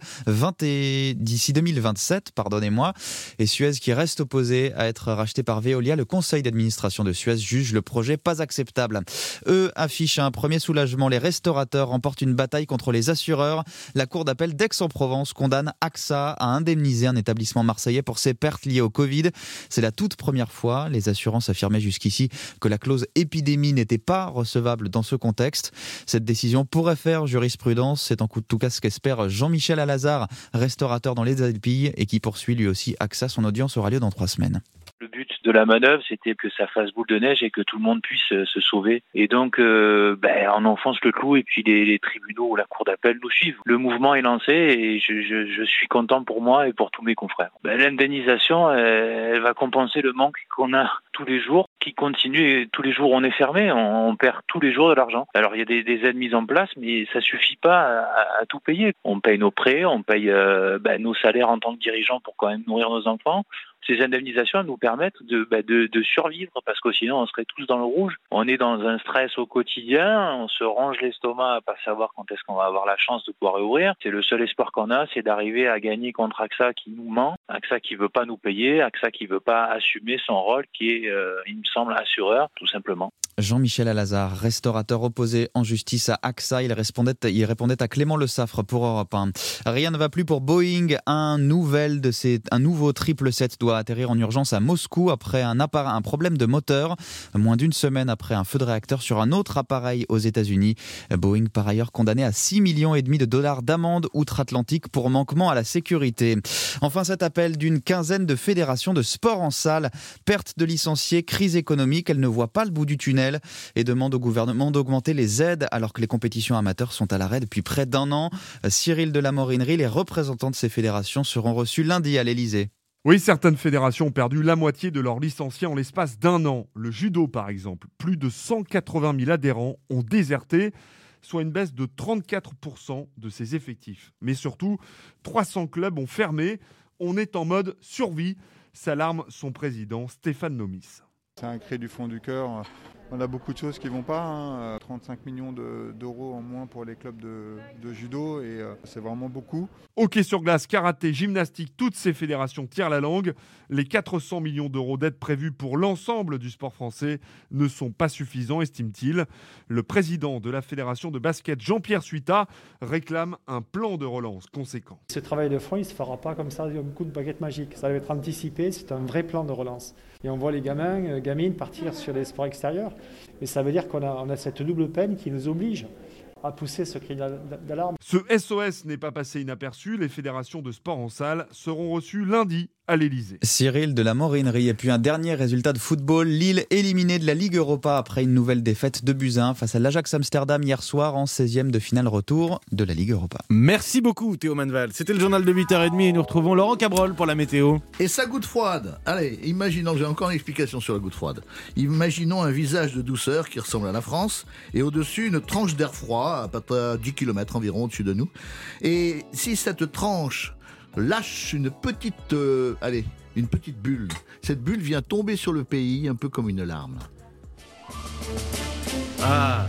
2027, et Suez qui reste opposé à être racheté par Veolia. Le conseil d'administration de Suez juge le projet pas acceptable. Eux affichent un premier soulagement. Les restaurateurs remportent une bataille contre les assureurs. La cour d'appel d'Aix-en-Provence condamne AXA à indemniser un établissement marseillais pour ses pertes liées au Covid. C'est la toute première fois. Les assurances affirmaient jusqu'ici que la clause épidémie n'était pas recevable dans ce contexte. Cette décision pourrait faire jurisprudence. C'est en tout cas ce qu'espère Jean-Michel Alazard, restaurateur dans les Alpilles et qui poursuit lui aussi AXA. Son audience aura lieu dans 3 semaines. Le but de la manœuvre, c'était que ça fasse boule de neige et que tout le monde puisse se sauver. Et donc, on enfonce le clou et puis les tribunaux ou la cour d'appel nous suivent. Le mouvement est lancé et je suis content pour moi et pour tous mes confrères. L'indemnisation, elle va compenser le manque qu'on a tous les jours, qui continue. Et tous les jours, on est fermé, on perd tous les jours de l'argent. Alors, il y a des aides mises en place, mais ça suffit pas à tout payer. On paye nos prêts, on paye nos salaires en tant que dirigeants pour quand même nourrir nos enfants. Ces indemnisations nous permettent de survivre parce que sinon on serait tous dans le rouge. On est dans un stress au quotidien, on se ronge l'estomac à pas savoir quand est-ce qu'on va avoir la chance de pouvoir réouvrir. C'est le seul espoir qu'on a, c'est d'arriver à gagner contre AXA qui nous ment, AXA qui veut pas nous payer, AXA qui veut pas assumer son rôle qui est, il me semble, assureur, tout simplement. Jean-Michel Alazard, restaurateur opposé en justice à AXA, il répondait à Clément Le Saffre pour Europe 1. Rien ne va plus pour Boeing. Un nouveau 777 doit atterrir en urgence à Moscou après un problème de moteur. Moins d'une semaine après un feu de réacteur sur un autre appareil aux États-Unis. Boeing, par ailleurs, condamné à 6,5 millions de $ d'amende outre-Atlantique pour manquement à la sécurité. Enfin, cet appel d'une quinzaine de fédérations de sport en salle. Perte de licenciés, crise économique, elle ne voit pas le bout du tunnel et demande au gouvernement d'augmenter les aides alors que les compétitions amateurs sont à l'arrêt depuis près d'1 an. Cyril de la Morinerie, les représentants de ces fédérations seront reçus lundi à l'Elysée. Oui, certaines fédérations ont perdu la moitié de leurs licenciés en l'espace d'1 an. Le judo, par exemple, plus de 180 000 adhérents ont déserté, soit une baisse de 34% de ses effectifs. Mais surtout, 300 clubs ont fermé. On est en mode survie, s'alarme son président Stéphane Nomis. C'est un cri du fond du cœur. On a beaucoup de choses qui ne vont pas. 35 millions d'euros en moins pour les clubs de judo et c'est vraiment beaucoup. Hockey sur glace, karaté, gymnastique, toutes ces fédérations tirent la langue. Les 400 millions d'euros d'aides prévues pour l'ensemble du sport français ne sont pas suffisants, estime-t-il. Le président de la fédération de basket, Jean-Pierre Suita, réclame un plan de relance conséquent. Ce travail de fond, il ne se fera pas comme ça, un coup de baguette magique. Ça va être anticipé, c'est un vrai plan de relance. Et on voit les gamines partir sur les sports extérieurs. Mais ça veut dire qu'on a cette double peine qui nous oblige à pousser ce cri d'alarme. Ce SOS n'est pas passé inaperçu. Les fédérations de sport en salle seront reçues lundi à l'Elysée. Cyril de la Morinerie. Et puis un dernier résultat de football. Lille éliminée de la Ligue Europa après une nouvelle défaite de buts 1 face à l'Ajax Amsterdam hier soir en 16e de finale retour de la Ligue Europa. Merci beaucoup Théo Manval. C'était le journal de 8h30 et nous retrouvons Laurent Cabrol pour la météo. Et sa goutte froide. Allez, imaginons, j'ai encore une explication sur la goutte froide. Imaginons un visage de douceur qui ressemble à la France et au-dessus une tranche d'air froid à peu près 10 km environ au-dessus de nous. Et si cette tranche lâche une petite bulle. Cette bulle vient tomber sur le pays un peu comme une larme. Ah.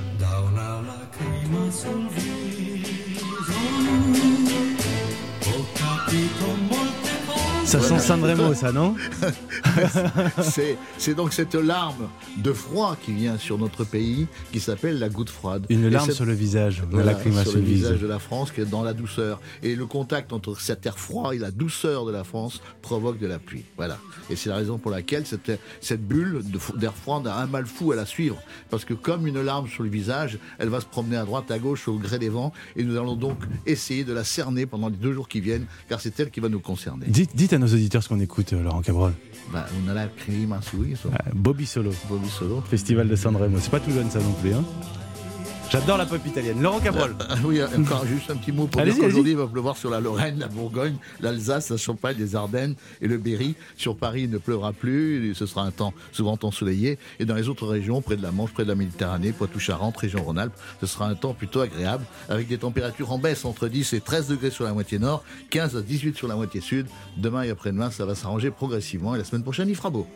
Ça sent San Remo, ça, non? C'est donc cette larme de froid qui vient sur notre pays, qui s'appelle la goutte froide. Une larme sur le visage, sur le visage de la France, qui est dans la douceur. Et le contact entre cet air froid et la douceur de la France provoque de la pluie. Voilà. Et c'est la raison pour laquelle cette bulle d'air froid a un mal fou à la suivre. Parce que comme une larme sur le visage, elle va se promener à droite, à gauche, au gré des vents. Et nous allons donc essayer de la cerner pendant les 2 jours qui viennent, car c'est elle qui va nous concerner. Dites à nos auditeurs ce qu'on écoute, Laurent Cabrol. On a la Crima Sui. Bobby Solo. Bobby Solo. Festival de San Remo. C'est pas tout jeune ça non plus, hein? J'adore la pop italienne. Laurent Cabrol. Oui, encore juste un petit mot pour dire qu'aujourd'hui, il va pleuvoir sur la Lorraine, la Bourgogne, l'Alsace, la Champagne, les Ardennes et le Berry. Sur Paris, il ne pleuvra plus. Ce sera un temps souvent ensoleillé. Et dans les autres régions, près de la Manche, près de la Méditerranée, Poitou-Charentes, région Rhône-Alpes, ce sera un temps plutôt agréable avec des températures en baisse entre 10 et 13 degrés sur la moitié nord, 15 à 18 sur la moitié sud. Demain et après-demain, ça va s'arranger progressivement et la semaine prochaine, il fera beau.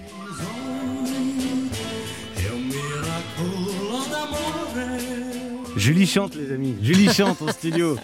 Julie chante, les amis. Julie chante en studio.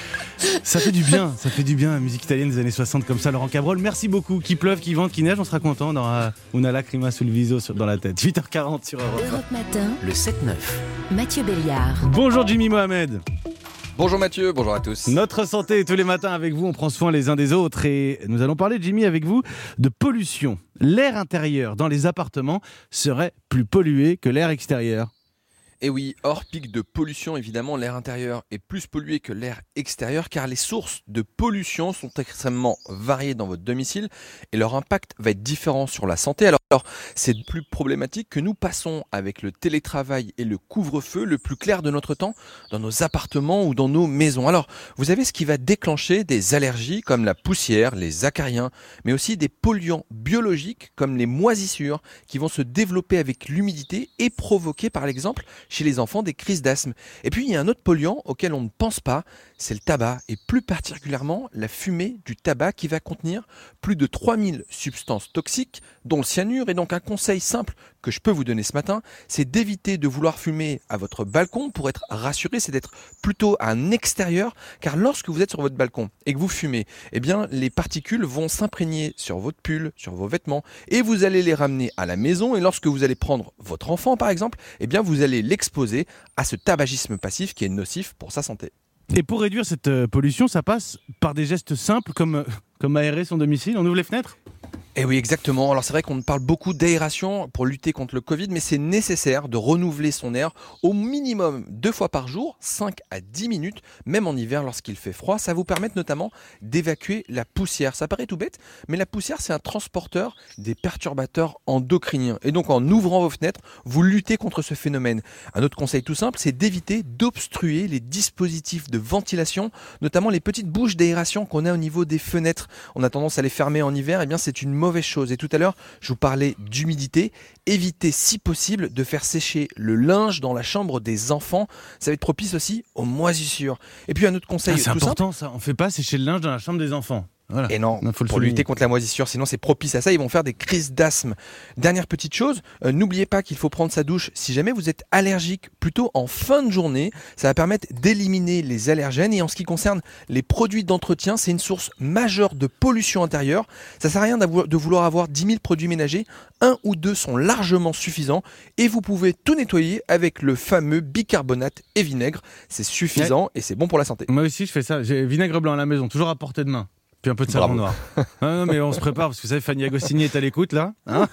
Ça fait du bien, la musique italienne des années 60 comme ça. Laurent Cabrol, merci beaucoup. Qu'il pleuve, qu'il vente, qu'il neige, on sera content. On aura una lacrima sul viso dans la tête. 8h40 sur Europe 1. Europe Matin, Le 7-9. Mathieu Béliard. Bonjour Jimmy Mohamed. Bonjour Mathieu, bonjour à tous. Notre santé, tous les matins avec vous, on prend soin les uns des autres. Et nous allons parler, Jimmy, avec vous, de pollution. L'air intérieur dans les appartements serait plus pollué que l'air extérieur. Et oui, hors pic de pollution, évidemment, l'air intérieur est plus pollué que l'air extérieur car les sources de pollution sont extrêmement variées dans votre domicile et leur impact va être différent sur la santé. Alors c'est plus problématique que nous passons avec le télétravail et le couvre-feu le plus clair de notre temps dans nos appartements ou dans nos maisons. Alors, vous avez ce qui va déclencher des allergies comme la poussière, les acariens, mais aussi des polluants biologiques comme les moisissures qui vont se développer avec l'humidité et provoquer par exemple chez les enfants des crises d'asthme. Et puis il y a un autre polluant auquel on ne pense pas, c'est le tabac et plus particulièrement la fumée du tabac qui va contenir plus de 3000 substances toxiques dont le cyanure. Et donc un conseil simple que je peux vous donner ce matin, c'est d'éviter de vouloir fumer à votre balcon. Pour être rassuré, c'est d'être plutôt à un extérieur car lorsque vous êtes sur votre balcon et que vous fumez, eh bien les particules vont s'imprégner sur votre pull, sur vos vêtements et vous allez les ramener à la maison et lorsque vous allez prendre votre enfant par exemple, eh bien vous allez l'exposer à ce tabagisme passif qui est nocif pour sa santé. Et pour réduire cette pollution, ça passe par des gestes simples comme aérer son domicile. On ouvre les fenêtres ? Et oui, exactement. Alors c'est vrai qu'on parle beaucoup d'aération pour lutter contre le Covid, mais c'est nécessaire de renouveler son air au minimum 2 fois par jour, 5 à 10 minutes, même en hiver lorsqu'il fait froid. Ça vous permet notamment d'évacuer la poussière. Ça paraît tout bête, mais la poussière, c'est un transporteur des perturbateurs endocriniens. Et donc en ouvrant vos fenêtres, vous luttez contre ce phénomène. Un autre conseil tout simple, c'est d'éviter d'obstruer les dispositifs de ventilation, notamment les petites bouches d'aération qu'on a au niveau des fenêtres. On a tendance à les fermer en hiver, et bien c'est une mauvaise chose. Et tout à l'heure, je vous parlais d'humidité. Évitez si possible de faire sécher le linge dans la chambre des enfants. Ça va être propice aussi aux moisissures. Et puis un autre conseil c'est tout important simple. ça, on ne fait pas sécher le linge dans la chambre des enfants. Voilà. Et non, pour lutter contre la moisissure, sinon c'est propice à ça, ils vont faire des crises d'asthme. Dernière petite chose, n'oubliez pas qu'il faut prendre sa douche si jamais vous êtes allergique, plutôt en fin de journée. Ça va permettre d'éliminer les allergènes. Et en ce qui concerne les produits d'entretien, c'est une source majeure de pollution intérieure. Ça sert à rien de vouloir avoir 10 000 produits ménagers. 1 ou 2 sont largement suffisants et vous pouvez tout nettoyer avec le fameux bicarbonate et vinaigre. C'est suffisant et c'est bon pour la santé. Moi aussi je fais ça, j'ai vinaigre blanc à la maison, toujours à portée de main. Puis un peu de savon noir. Non, mais on se prépare parce que vous savez, Fanny Agostini est à l'écoute là. Hein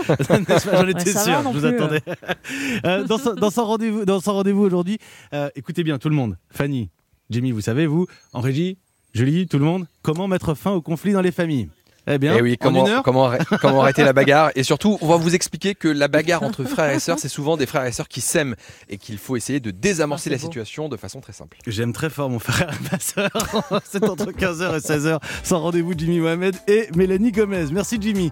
J'en étais sûr, je vous attendais. Dans son rendez-vous aujourd'hui, écoutez bien tout le monde. Fanny, Jimmy, vous savez, vous, en régie, Julie, tout le monde, comment mettre fin au conflit dans les familles ? Eh bien, oui, comment arrêter la bagarre. Et surtout, on va vous expliquer que la bagarre entre frères et sœurs, c'est souvent des frères et sœurs qui s'aiment et qu'il faut essayer de désamorcer la situation de façon très simple. J'aime très fort mon frère et ma sœur. C'est entre 15h et 16h, sans rendez-vous Jimmy Mohamed et Mélanie Gomez. Merci Jimmy.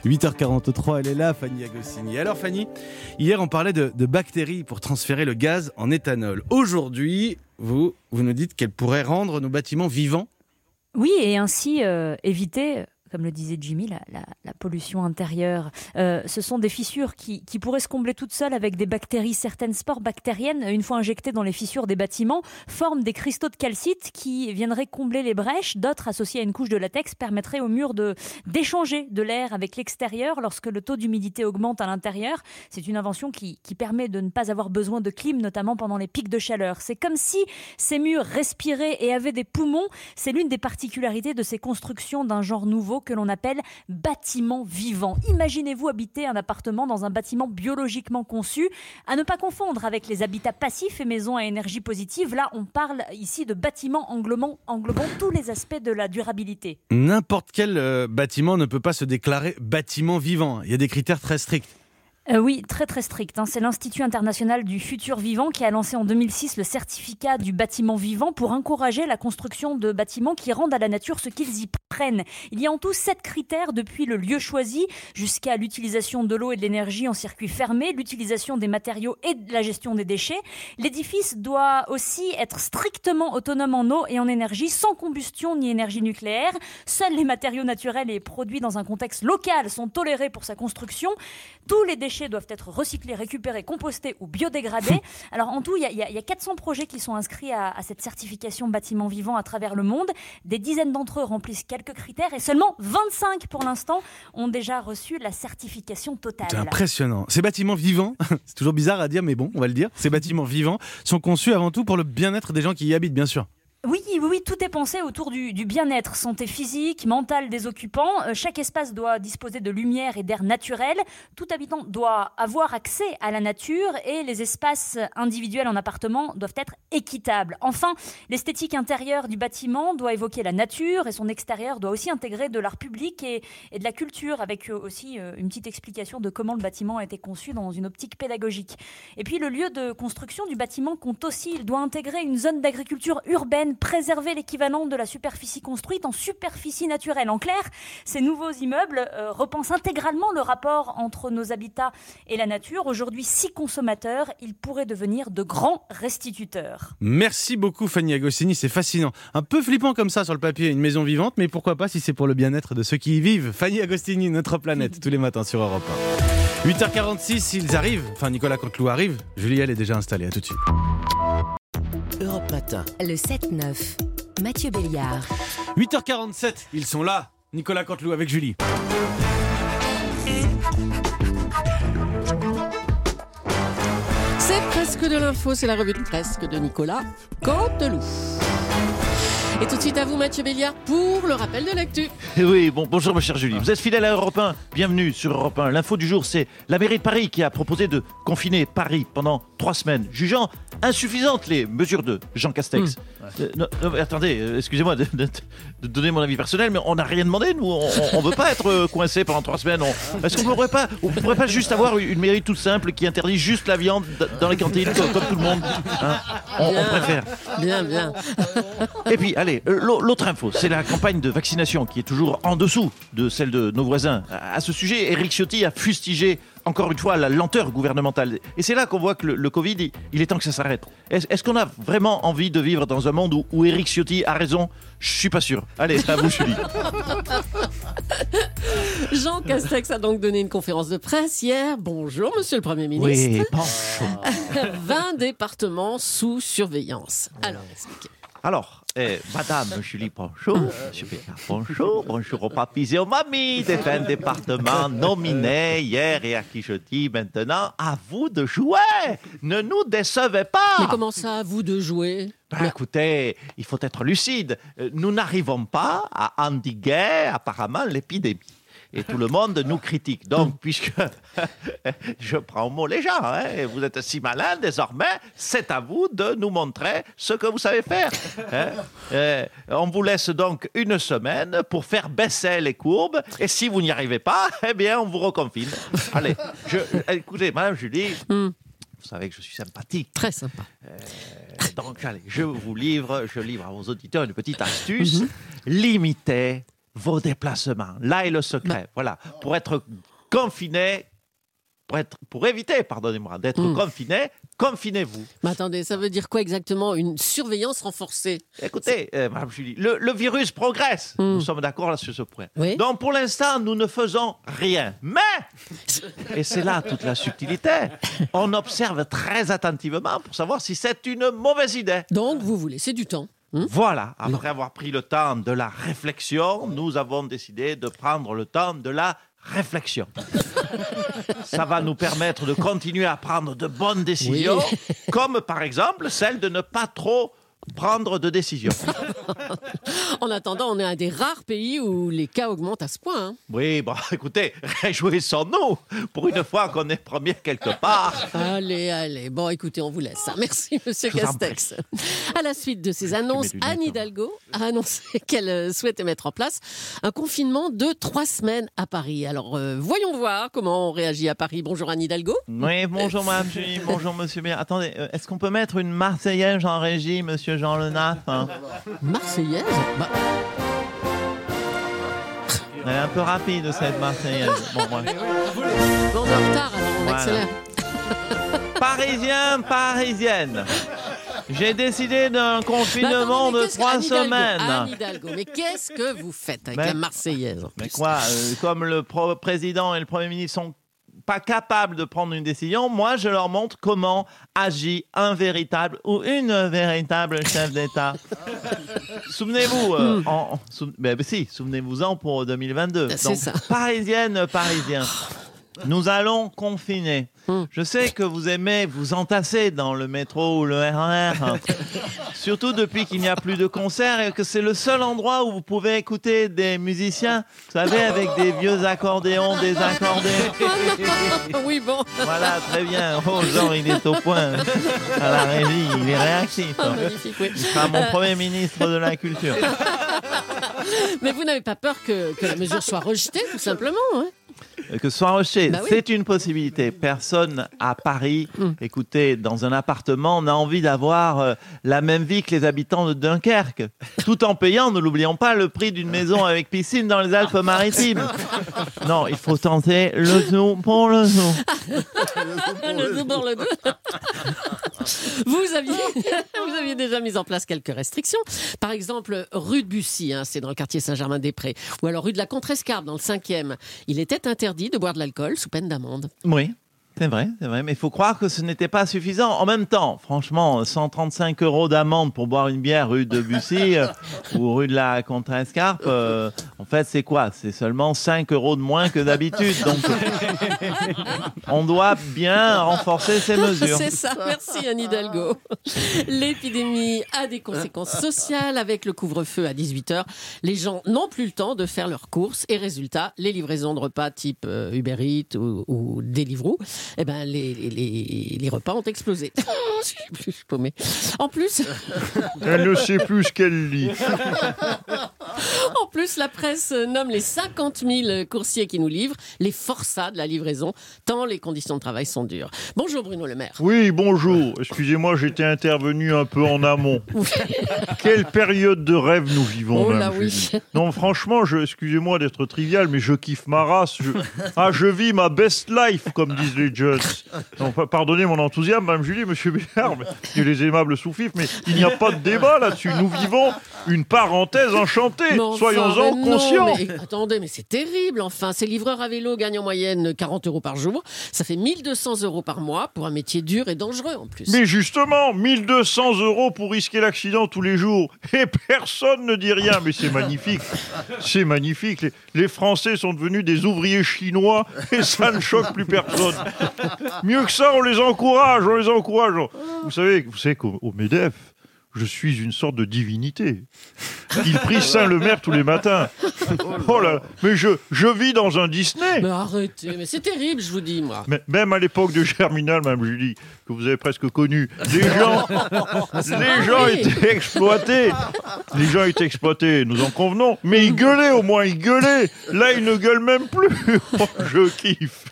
8h43, elle est là, Fanny Agostini. Alors Fanny, hier on parlait de bactéries pour transférer le gaz en éthanol. Aujourd'hui, vous nous dites qu'elles pourraient rendre nos bâtiments vivants. Oui, et ainsi éviter... Comme le disait Jimmy, la pollution intérieure. Ce sont des fissures qui pourraient se combler toutes seules avec des bactéries. Certaines spores bactériennes, une fois injectées dans les fissures des bâtiments, forment des cristaux de calcite qui viendraient combler les brèches. D'autres, associés à une couche de latex, permettraient aux murs d'échanger de l'air avec l'extérieur lorsque le taux d'humidité augmente à l'intérieur. C'est une invention qui permet de ne pas avoir besoin de clim, notamment pendant les pics de chaleur. C'est comme si ces murs respiraient et avaient des poumons. C'est l'une des particularités de ces constructions d'un genre nouveau que l'on appelle bâtiment vivant. Imaginez-vous habiter un appartement dans un bâtiment biologiquement conçu, à ne pas confondre avec les habitats passifs et maisons à énergie positive. Là, on parle ici de bâtiments englobant tous les aspects de la durabilité. N'importe quel bâtiment ne peut pas se déclarer bâtiment vivant. Il y a des critères très stricts. Oui, très très strict. C'est l'Institut international du futur vivant qui a lancé en 2006 le certificat du bâtiment vivant pour encourager la construction de bâtiments qui rendent à la nature ce qu'ils y prennent. Il y a en tout 7 critères, depuis le lieu choisi jusqu'à l'utilisation de l'eau et de l'énergie en circuit fermé, l'utilisation des matériaux et de la gestion des déchets. L'édifice doit aussi être strictement autonome en eau et en énergie, sans combustion ni énergie nucléaire. Seuls les matériaux naturels et produits dans un contexte local sont tolérés pour sa construction. Tous les déchets doivent être recyclés, récupérés, compostés ou biodégradés. Alors en tout, il y a 400 projets qui sont inscrits à cette certification bâtiment vivant à travers le monde. Des dizaines d'entre eux remplissent quelques critères et seulement 25 pour l'instant ont déjà reçu la certification totale. C'est impressionnant. Ces bâtiments vivants, c'est toujours bizarre à dire mais bon, on va le dire, ces bâtiments vivants sont conçus avant tout pour le bien-être des gens qui y habitent, bien sûr. Oui, tout est pensé autour du bien-être, santé physique, mentale des occupants. Chaque espace doit disposer de lumière et d'air naturel. Tout habitant doit avoir accès à la nature et les espaces individuels en appartement doivent être équitables. Enfin, l'esthétique intérieure du bâtiment doit évoquer la nature et son extérieur doit aussi intégrer de l'art public et de la culture, avec aussi une petite explication de comment le bâtiment a été conçu dans une optique pédagogique. Et puis le lieu de construction du bâtiment compte aussi, il doit intégrer une zone d'agriculture urbaine, préserver l'équivalent de la superficie construite en superficie naturelle. En clair, ces nouveaux immeubles repensent intégralement le rapport entre nos habitats et la nature. Aujourd'hui, 6 consommateurs, ils pourraient devenir de grands restituteurs. Merci beaucoup Fanny Agostini, c'est fascinant. Un peu flippant comme ça sur le papier, une maison vivante, mais pourquoi pas si c'est pour le bien-être de ceux qui y vivent. Fanny Agostini, Notre Planète, tous les matins sur Europe 1. 8h46, ils arrivent. Enfin, Nicolas Canteloup arrive. Julie, elle est déjà installée. À tout de suite. Europe Matin. Le 7-9. Mathieu Béliard. 8h47, ils sont là. Nicolas Canteloup avec Julie. C'est presque de l'info, c'est la revue de presse de Nicolas Canteloup. Et tout de suite à vous Mathieu Béliard pour le rappel de l'actu. Oui, bonjour ma chère Julie. Vous êtes fidèle à Europe 1, bienvenue sur Europe 1. L'info du jour, c'est la mairie de Paris qui a proposé de confiner Paris pendant 3 semaines, jugeant insuffisantes les mesures de Jean Castex. Non, mais attendez, excusez-moi de donner mon avis personnel, mais on n'a rien demandé, nous. On veut pas être coincé pendant 3 semaines. Est-ce qu'on pourrait pas juste avoir une mairie toute simple qui interdit juste la viande dans les cantines, comme tout le monde, hein? On préfère. Bien. Et puis, allez, l'autre info, c'est la campagne de vaccination qui est toujours en dessous de celle de nos voisins. À ce sujet, Éric Ciotti a fustigé encore une fois la lenteur gouvernementale. Et c'est là qu'on voit que le Covid, il est temps que ça s'arrête. Est-ce qu'on a vraiment envie de vivre dans un monde où Éric Ciotti a raison ? Je suis pas sûr. Allez, à vous, Julie. Jean Castex a donc donné une conférence de presse hier. Bonjour, monsieur le Premier ministre. Oui, bonjour. 20 départements sous surveillance. Alors, expliquez. Alors, madame Julie, bonjour. Monsieur Béliard, bonjour aux papis et aux mamies des 20 départements nominés hier et à qui je dis maintenant, à vous de jouer. Ne nous décevez pas. Mais comment ça, à vous de jouer ? Écoutez, il faut être lucide. Nous n'arrivons pas à endiguer apparemment l'épidémie. Et tout le monde nous critique. Donc, puisque je prends au mot les gens, hein, vous êtes si malins, désormais, c'est à vous de nous montrer ce que vous savez faire. Hein. On vous laisse donc 1 semaine pour faire baisser les courbes. Et si vous n'y arrivez pas, eh bien, on vous reconfine. Allez, écoutez, madame Julie, vous savez que je suis sympathique. Très sympa. Donc, allez, je livre à vos auditeurs une petite astuce. Limitez vos déplacements. Là est le secret. Voilà. Pour être confiné, pour éviter, pardonnez-moi, d'être confiné, confinez-vous. Mais attendez, ça veut dire quoi exactement ? Une surveillance renforcée ? Écoutez, Mme Julie, le virus progresse. Nous sommes d'accord là sur ce point. Oui. Donc pour l'instant, nous ne faisons rien. Mais, et c'est là toute la subtilité, on observe très attentivement pour savoir si c'est une mauvaise idée. Donc vous laissez du temps. Voilà, après avoir pris le temps de la réflexion, nous avons décidé de prendre le temps de la réflexion. Ça va nous permettre de continuer à prendre de bonnes décisions, comme par exemple celle de ne pas trop prendre de décision. En attendant, on est un des rares pays où les cas augmentent à ce point. Hein. Oui, bon, écoutez, réjouissons-nous pour une fois qu'on est premier quelque part. Allez. Bon, écoutez, on vous laisse. Merci, monsieur Castex. À la suite de ces annonces, Anne Hidalgo a annoncé qu'elle souhaitait mettre en place un confinement de 3 semaines à Paris. Alors, voyons voir comment on réagit à Paris. Bonjour Anne Hidalgo. Oui, bonjour madame Julie, bonjour monsieur Bien. Attendez, est-ce qu'on peut mettre une Marseillaise en régie, monsieur Jean Lenaf, hein? Marseillaise Elle est un peu rapide cette Marseillaise. Bon, bref. On est en retard, alors on accélère. Parisienne. J'ai décidé d'un confinement de 3 semaines. Anne Hidalgo, mais qu'est-ce que vous faites avec la Marseillaise? Mais quoi, comme le président et le Premier ministre sont pas capables de prendre une décision, moi je leur montre comment agit un véritable ou une véritable chef d'État. Souvenez-vous, souvenez-vous-en pour 2022. C'est Donc, ça. Parisienne, nous allons confiner. Je sais que vous aimez vous entasser dans le métro ou le RER, hein. Surtout depuis qu'il n'y a plus de concerts et que c'est le seul endroit où vous pouvez écouter des musiciens, vous savez, avec des vieux accordéons désaccordés. Oui, bon. Voilà, très bien. Oh, Jean, il est au point. À la régie, il est réactif. Hein. Magnifique, oui. Il sera mon Premier ministre de la Culture. Mais vous n'avez pas peur que la mesure soit rejetée, tout simplement, hein? Que ce soit rejeté, Bah oui. c'est une possibilité. Personne à Paris, écoutez, dans un appartement, n'a envie d'avoir la même vie que les habitants de Dunkerque. Tout en payant, ne l'oublions pas, le prix d'une maison avec piscine dans les Alpes-Maritimes. Non, il faut tenter le tout pour le tout. Le tout pour le tout. Vous aviez déjà mis en place quelques restrictions. Par exemple, rue de Bussy, hein, c'est dans le quartier Saint-Germain-des-Prés. Ou alors rue de la Contrescarpe, dans le 5e. Il était interdit de boire de l'alcool sous peine d'amende. Oui. C'est vrai, mais il faut croire que ce n'était pas suffisant. En même temps, franchement, 135 € d'amende pour boire une bière rue de Bussy ou rue de la Contrescarpe, en fait, c'est quoi? C'est seulement 5 € de moins que d'habitude. Donc, on doit bien renforcer ces mesures. C'est ça, merci Anne Hidalgo. L'épidémie a des conséquences sociales. Avec le couvre-feu à 18h, les gens n'ont plus le temps de faire leurs courses. Et résultat, les livraisons de repas type Uber Eats ou Deliveroo, eh ben, les repas ont explosé. Je suis plus paumée. En plus... Elle ne sait plus ce qu'elle lit. En plus, la presse nomme les 50 000 coursiers qui nous livrent les forçats de la livraison, tant les conditions de travail sont dures. Bonjour Bruno Le Maire. Oui, bonjour. Excusez-moi, j'étais intervenu un peu en amont. Quelle période de rêve nous vivons, Oh Mme là oui. Julie. Non, franchement, excusez-moi d'être trivial, mais je kiffe ma race. Je vis ma best life, comme disent les jeunes. Non, pardonnez mon enthousiasme, Mme Julie, Monsieur Béard, et les aimables sous-fifs, mais il n'y a pas de débat là-dessus. Nous vivons une parenthèse enchantée. Soyons-en conscients. Mais attendez, mais c'est terrible, enfin. Ces livreurs à vélo gagnent en moyenne 40 € par jour. Ça fait 1 200 € par mois pour un métier dur et dangereux en plus. Mais justement, 1 200 € pour risquer l'accident tous les jours. Et personne ne dit rien. Mais c'est magnifique. C'est magnifique. Les Français sont devenus des ouvriers chinois et ça ne choque plus personne. Mieux que ça, on les encourage. Vous savez qu'au MEDEF, je suis une sorte de divinité. Il prie Saint-Le-Maire tous les matins. Oh là là, mais je vis dans un Disney. Mais arrêtez, mais c'est terrible, je vous dis, moi. Mais même à l'époque de Germinal, Mme Julie, que vous avez presque connu, les gens étaient exploités. Les gens étaient exploités, nous en convenons. Mais ils gueulaient au moins, ils gueulaient. Là, ils ne gueulent même plus. Oh, je kiffe.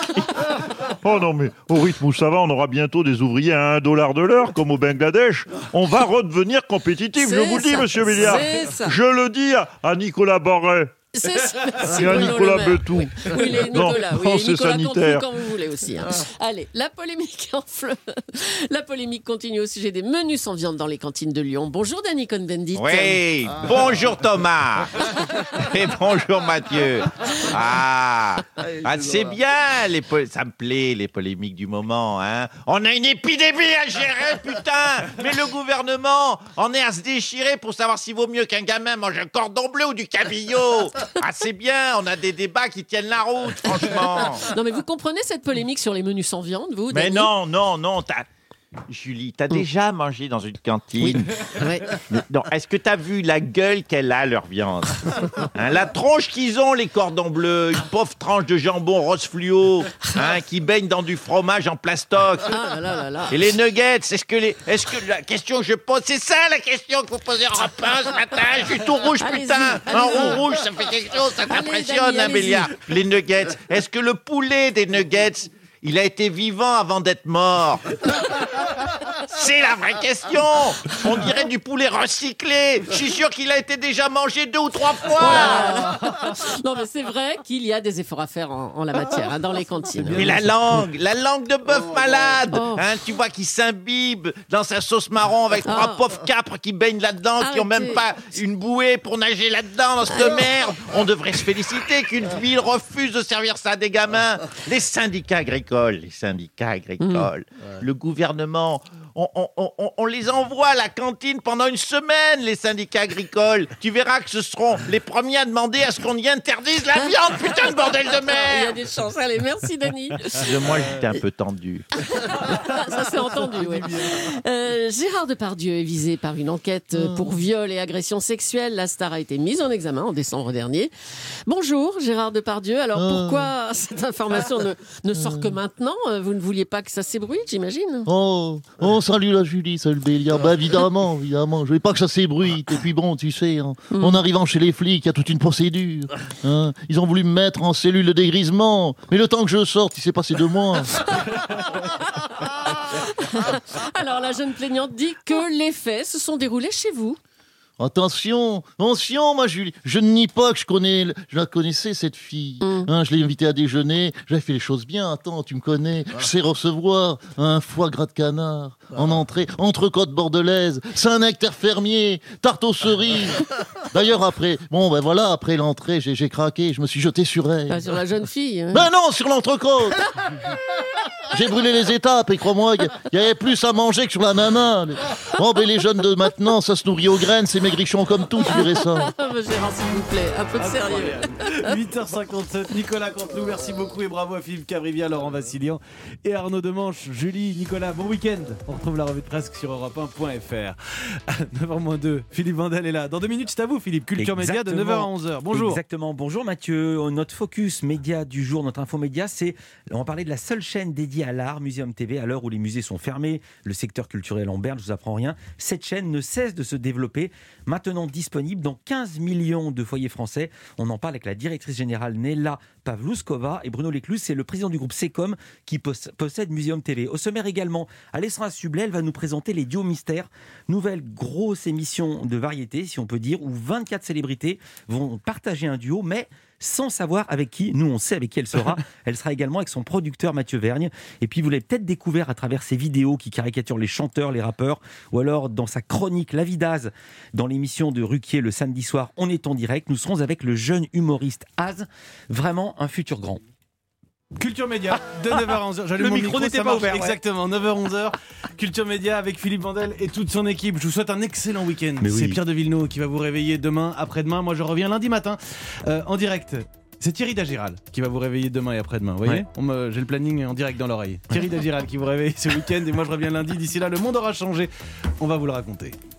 Oh non, mais au rythme où ça va, on aura bientôt des ouvriers à 1 $ de l'heure, comme au Bangladesh. On va redevenir compétitif, je vous le dis, Monsieur Béliard. Je le dis à Nicolas Borret. C'est ça, et à Nicolas Betou. Oui, Nicolas, non, c'est Nicolas sanitaire. Quand vous voulez aussi. Hein. Allez, la polémique continue au sujet des menus sans viande dans les cantines de Lyon. Bonjour Dany Cohn-Bendit. Oui, bonjour Thomas. Et bonjour Mathieu. C'est bien, ça me plaît, les polémiques du moment. Hein. On a une épidémie à gérer, putain. Mais le gouvernement en est à se déchirer pour savoir s'il vaut mieux qu'un gamin mange un cordon bleu ou du cabillaud. C'est bien, on a des débats qui tiennent la route, franchement. Non, mais vous comprenez cette polémique sur les menus sans viande, vous, Mais Dany ? non, Julie, t'as déjà mangé dans une cantine? Oui. Non, est-ce que t'as vu la gueule qu'elle a, leur viande? La tronche qu'ils ont, les cordons bleus, une pauvre tranche de jambon rose fluo, qui baigne dans du fromage en plastoc. Et les nuggets, est-ce que la question que je pose, c'est ça la question que vous posez en Europe 1 ce matin? Je suis tout rouge, putain. Un roux rouge, ça fait quelque chose, ça t'impressionne, Béliard. Les nuggets, est-ce que le poulet des nuggets, il a été vivant avant d'être mort? C'est la vraie question. On dirait du poulet recyclé. Je suis sûr qu'il a été déjà mangé 2 ou 3 fois. Non, mais c'est vrai qu'il y a des efforts à faire en la matière, dans les cantines. Mais la langue de bœuf malade, tu vois, qui s'imbibe dans sa sauce marron avec 3 pauvres capres qui baignent là-dedans, qui ont même pas une bouée pour nager là-dedans, dans cette merde. On devrait se féliciter qu'une ville refuse de servir ça à des gamins. Les syndicats agricoles, le gouvernement... On les envoie à la cantine pendant une semaine, les syndicats agricoles. Tu verras que ce seront les premiers à demander à ce qu'on y interdise la viande, putain de bordel de merde. Il y a des chances. Allez, merci Denis. Moi, j'étais un peu tendu. Ça s'est entendu, oui. Gérard Depardieu est visé par une enquête pour viol et agression sexuelle. La star a été mise en examen en décembre dernier. Bonjour Gérard Depardieu. Alors pourquoi cette information ne sort que maintenant? Vous ne vouliez pas que ça s'ébruite, j'imagine? Salut la Julie, salut le Béliard. Bah évidemment. Je voulais pas que ça s'ébruite. Et puis bon, tu sais, en arrivant chez les flics, il y a toute une procédure. Ils ont voulu me mettre en cellule de dégrisement. Mais le temps que je sorte, il s'est passé 2 mois. Alors la jeune plaignante dit que les faits se sont déroulés chez vous. Attention, moi Julie, je ne nie pas que je la connaissais cette fille. Je l'ai invitée à déjeuner, j'avais fait les choses bien. Attends, tu me connais, je sais recevoir un foie gras de canard en entrée, entrecôte bordelaise, Saint-Nectaire fermier, tarte aux cerises. D'ailleurs après l'entrée, j'ai craqué, je me suis jeté sur elle. Sur la jeune fille. Ben non, sur l'entrecôte. J'ai brûlé les étapes et crois-moi, il y avait plus à manger que sur la nana. Les jeunes de maintenant, ça se nourrit aux graines, c'est maigrichon comme tout, tu verrais ça. Gérard, s'il vous plaît, un peu de sérieux. 8h57, Nicolas Canteloup, merci beaucoup et bravo à Philippe Cabrivia, Laurent Vassilian et Arnaud Demanche. Julie, Nicolas, bon week-end. On retrouve la revue de presse sur europe1.fr. 9h-2, Philippe Vandel est là. Dans 2 minutes, c'est à vous Philippe, Culture Média de 9h à 11h. Bonjour. Exactement, bonjour Mathieu. Notre focus média du jour, notre info média, on va parler de la seule chaîne dédiée à l'art, Muséum TV, à l'heure où les musées sont fermés, le secteur culturel en berne, je vous apprends rien. Cette chaîne ne cesse de se développer, maintenant disponible dans 15 millions de foyers français. On en parle avec la directrice générale Nella Pavlouskova et Bruno Lécluse, c'est le président du groupe Secom qui possède Muséum TV. Au sommaire également, Alessandra Sublet, elle va nous présenter les Duos Mystères, nouvelle grosse émission de variété, si on peut dire, où 24 célébrités vont partager un duo, mais sans savoir avec qui. Nous, on sait avec qui elle sera. Elle sera également avec son producteur Mathieu Vergne. Et puis, vous l'avez peut-être découvert à travers ses vidéos qui caricaturent les chanteurs, les rappeurs, ou alors dans sa chronique La Vie d'Az, dans l'émission de Ruquier le samedi soir, On est en direct. Nous serons avec le jeune humoriste Az, vraiment un futur grand. Culture Média de 9h à 11h. J'allume mon micro, n'était pas ouvert. Exactement, 9h-11h. Culture Média avec Philippe Vandel et toute son équipe. Je vous souhaite un excellent week-end. C'est Pierre de Villeneuve qui va vous réveiller demain, après-demain. Moi, je reviens lundi matin en direct. C'est Thierry Dagiral qui va vous réveiller demain et après-demain. Vous voyez, j'ai le planning en direct dans l'oreille. Thierry Dagiral qui vous réveille ce week-end et moi je reviens lundi. D'ici là, le monde aura changé. On va vous le raconter.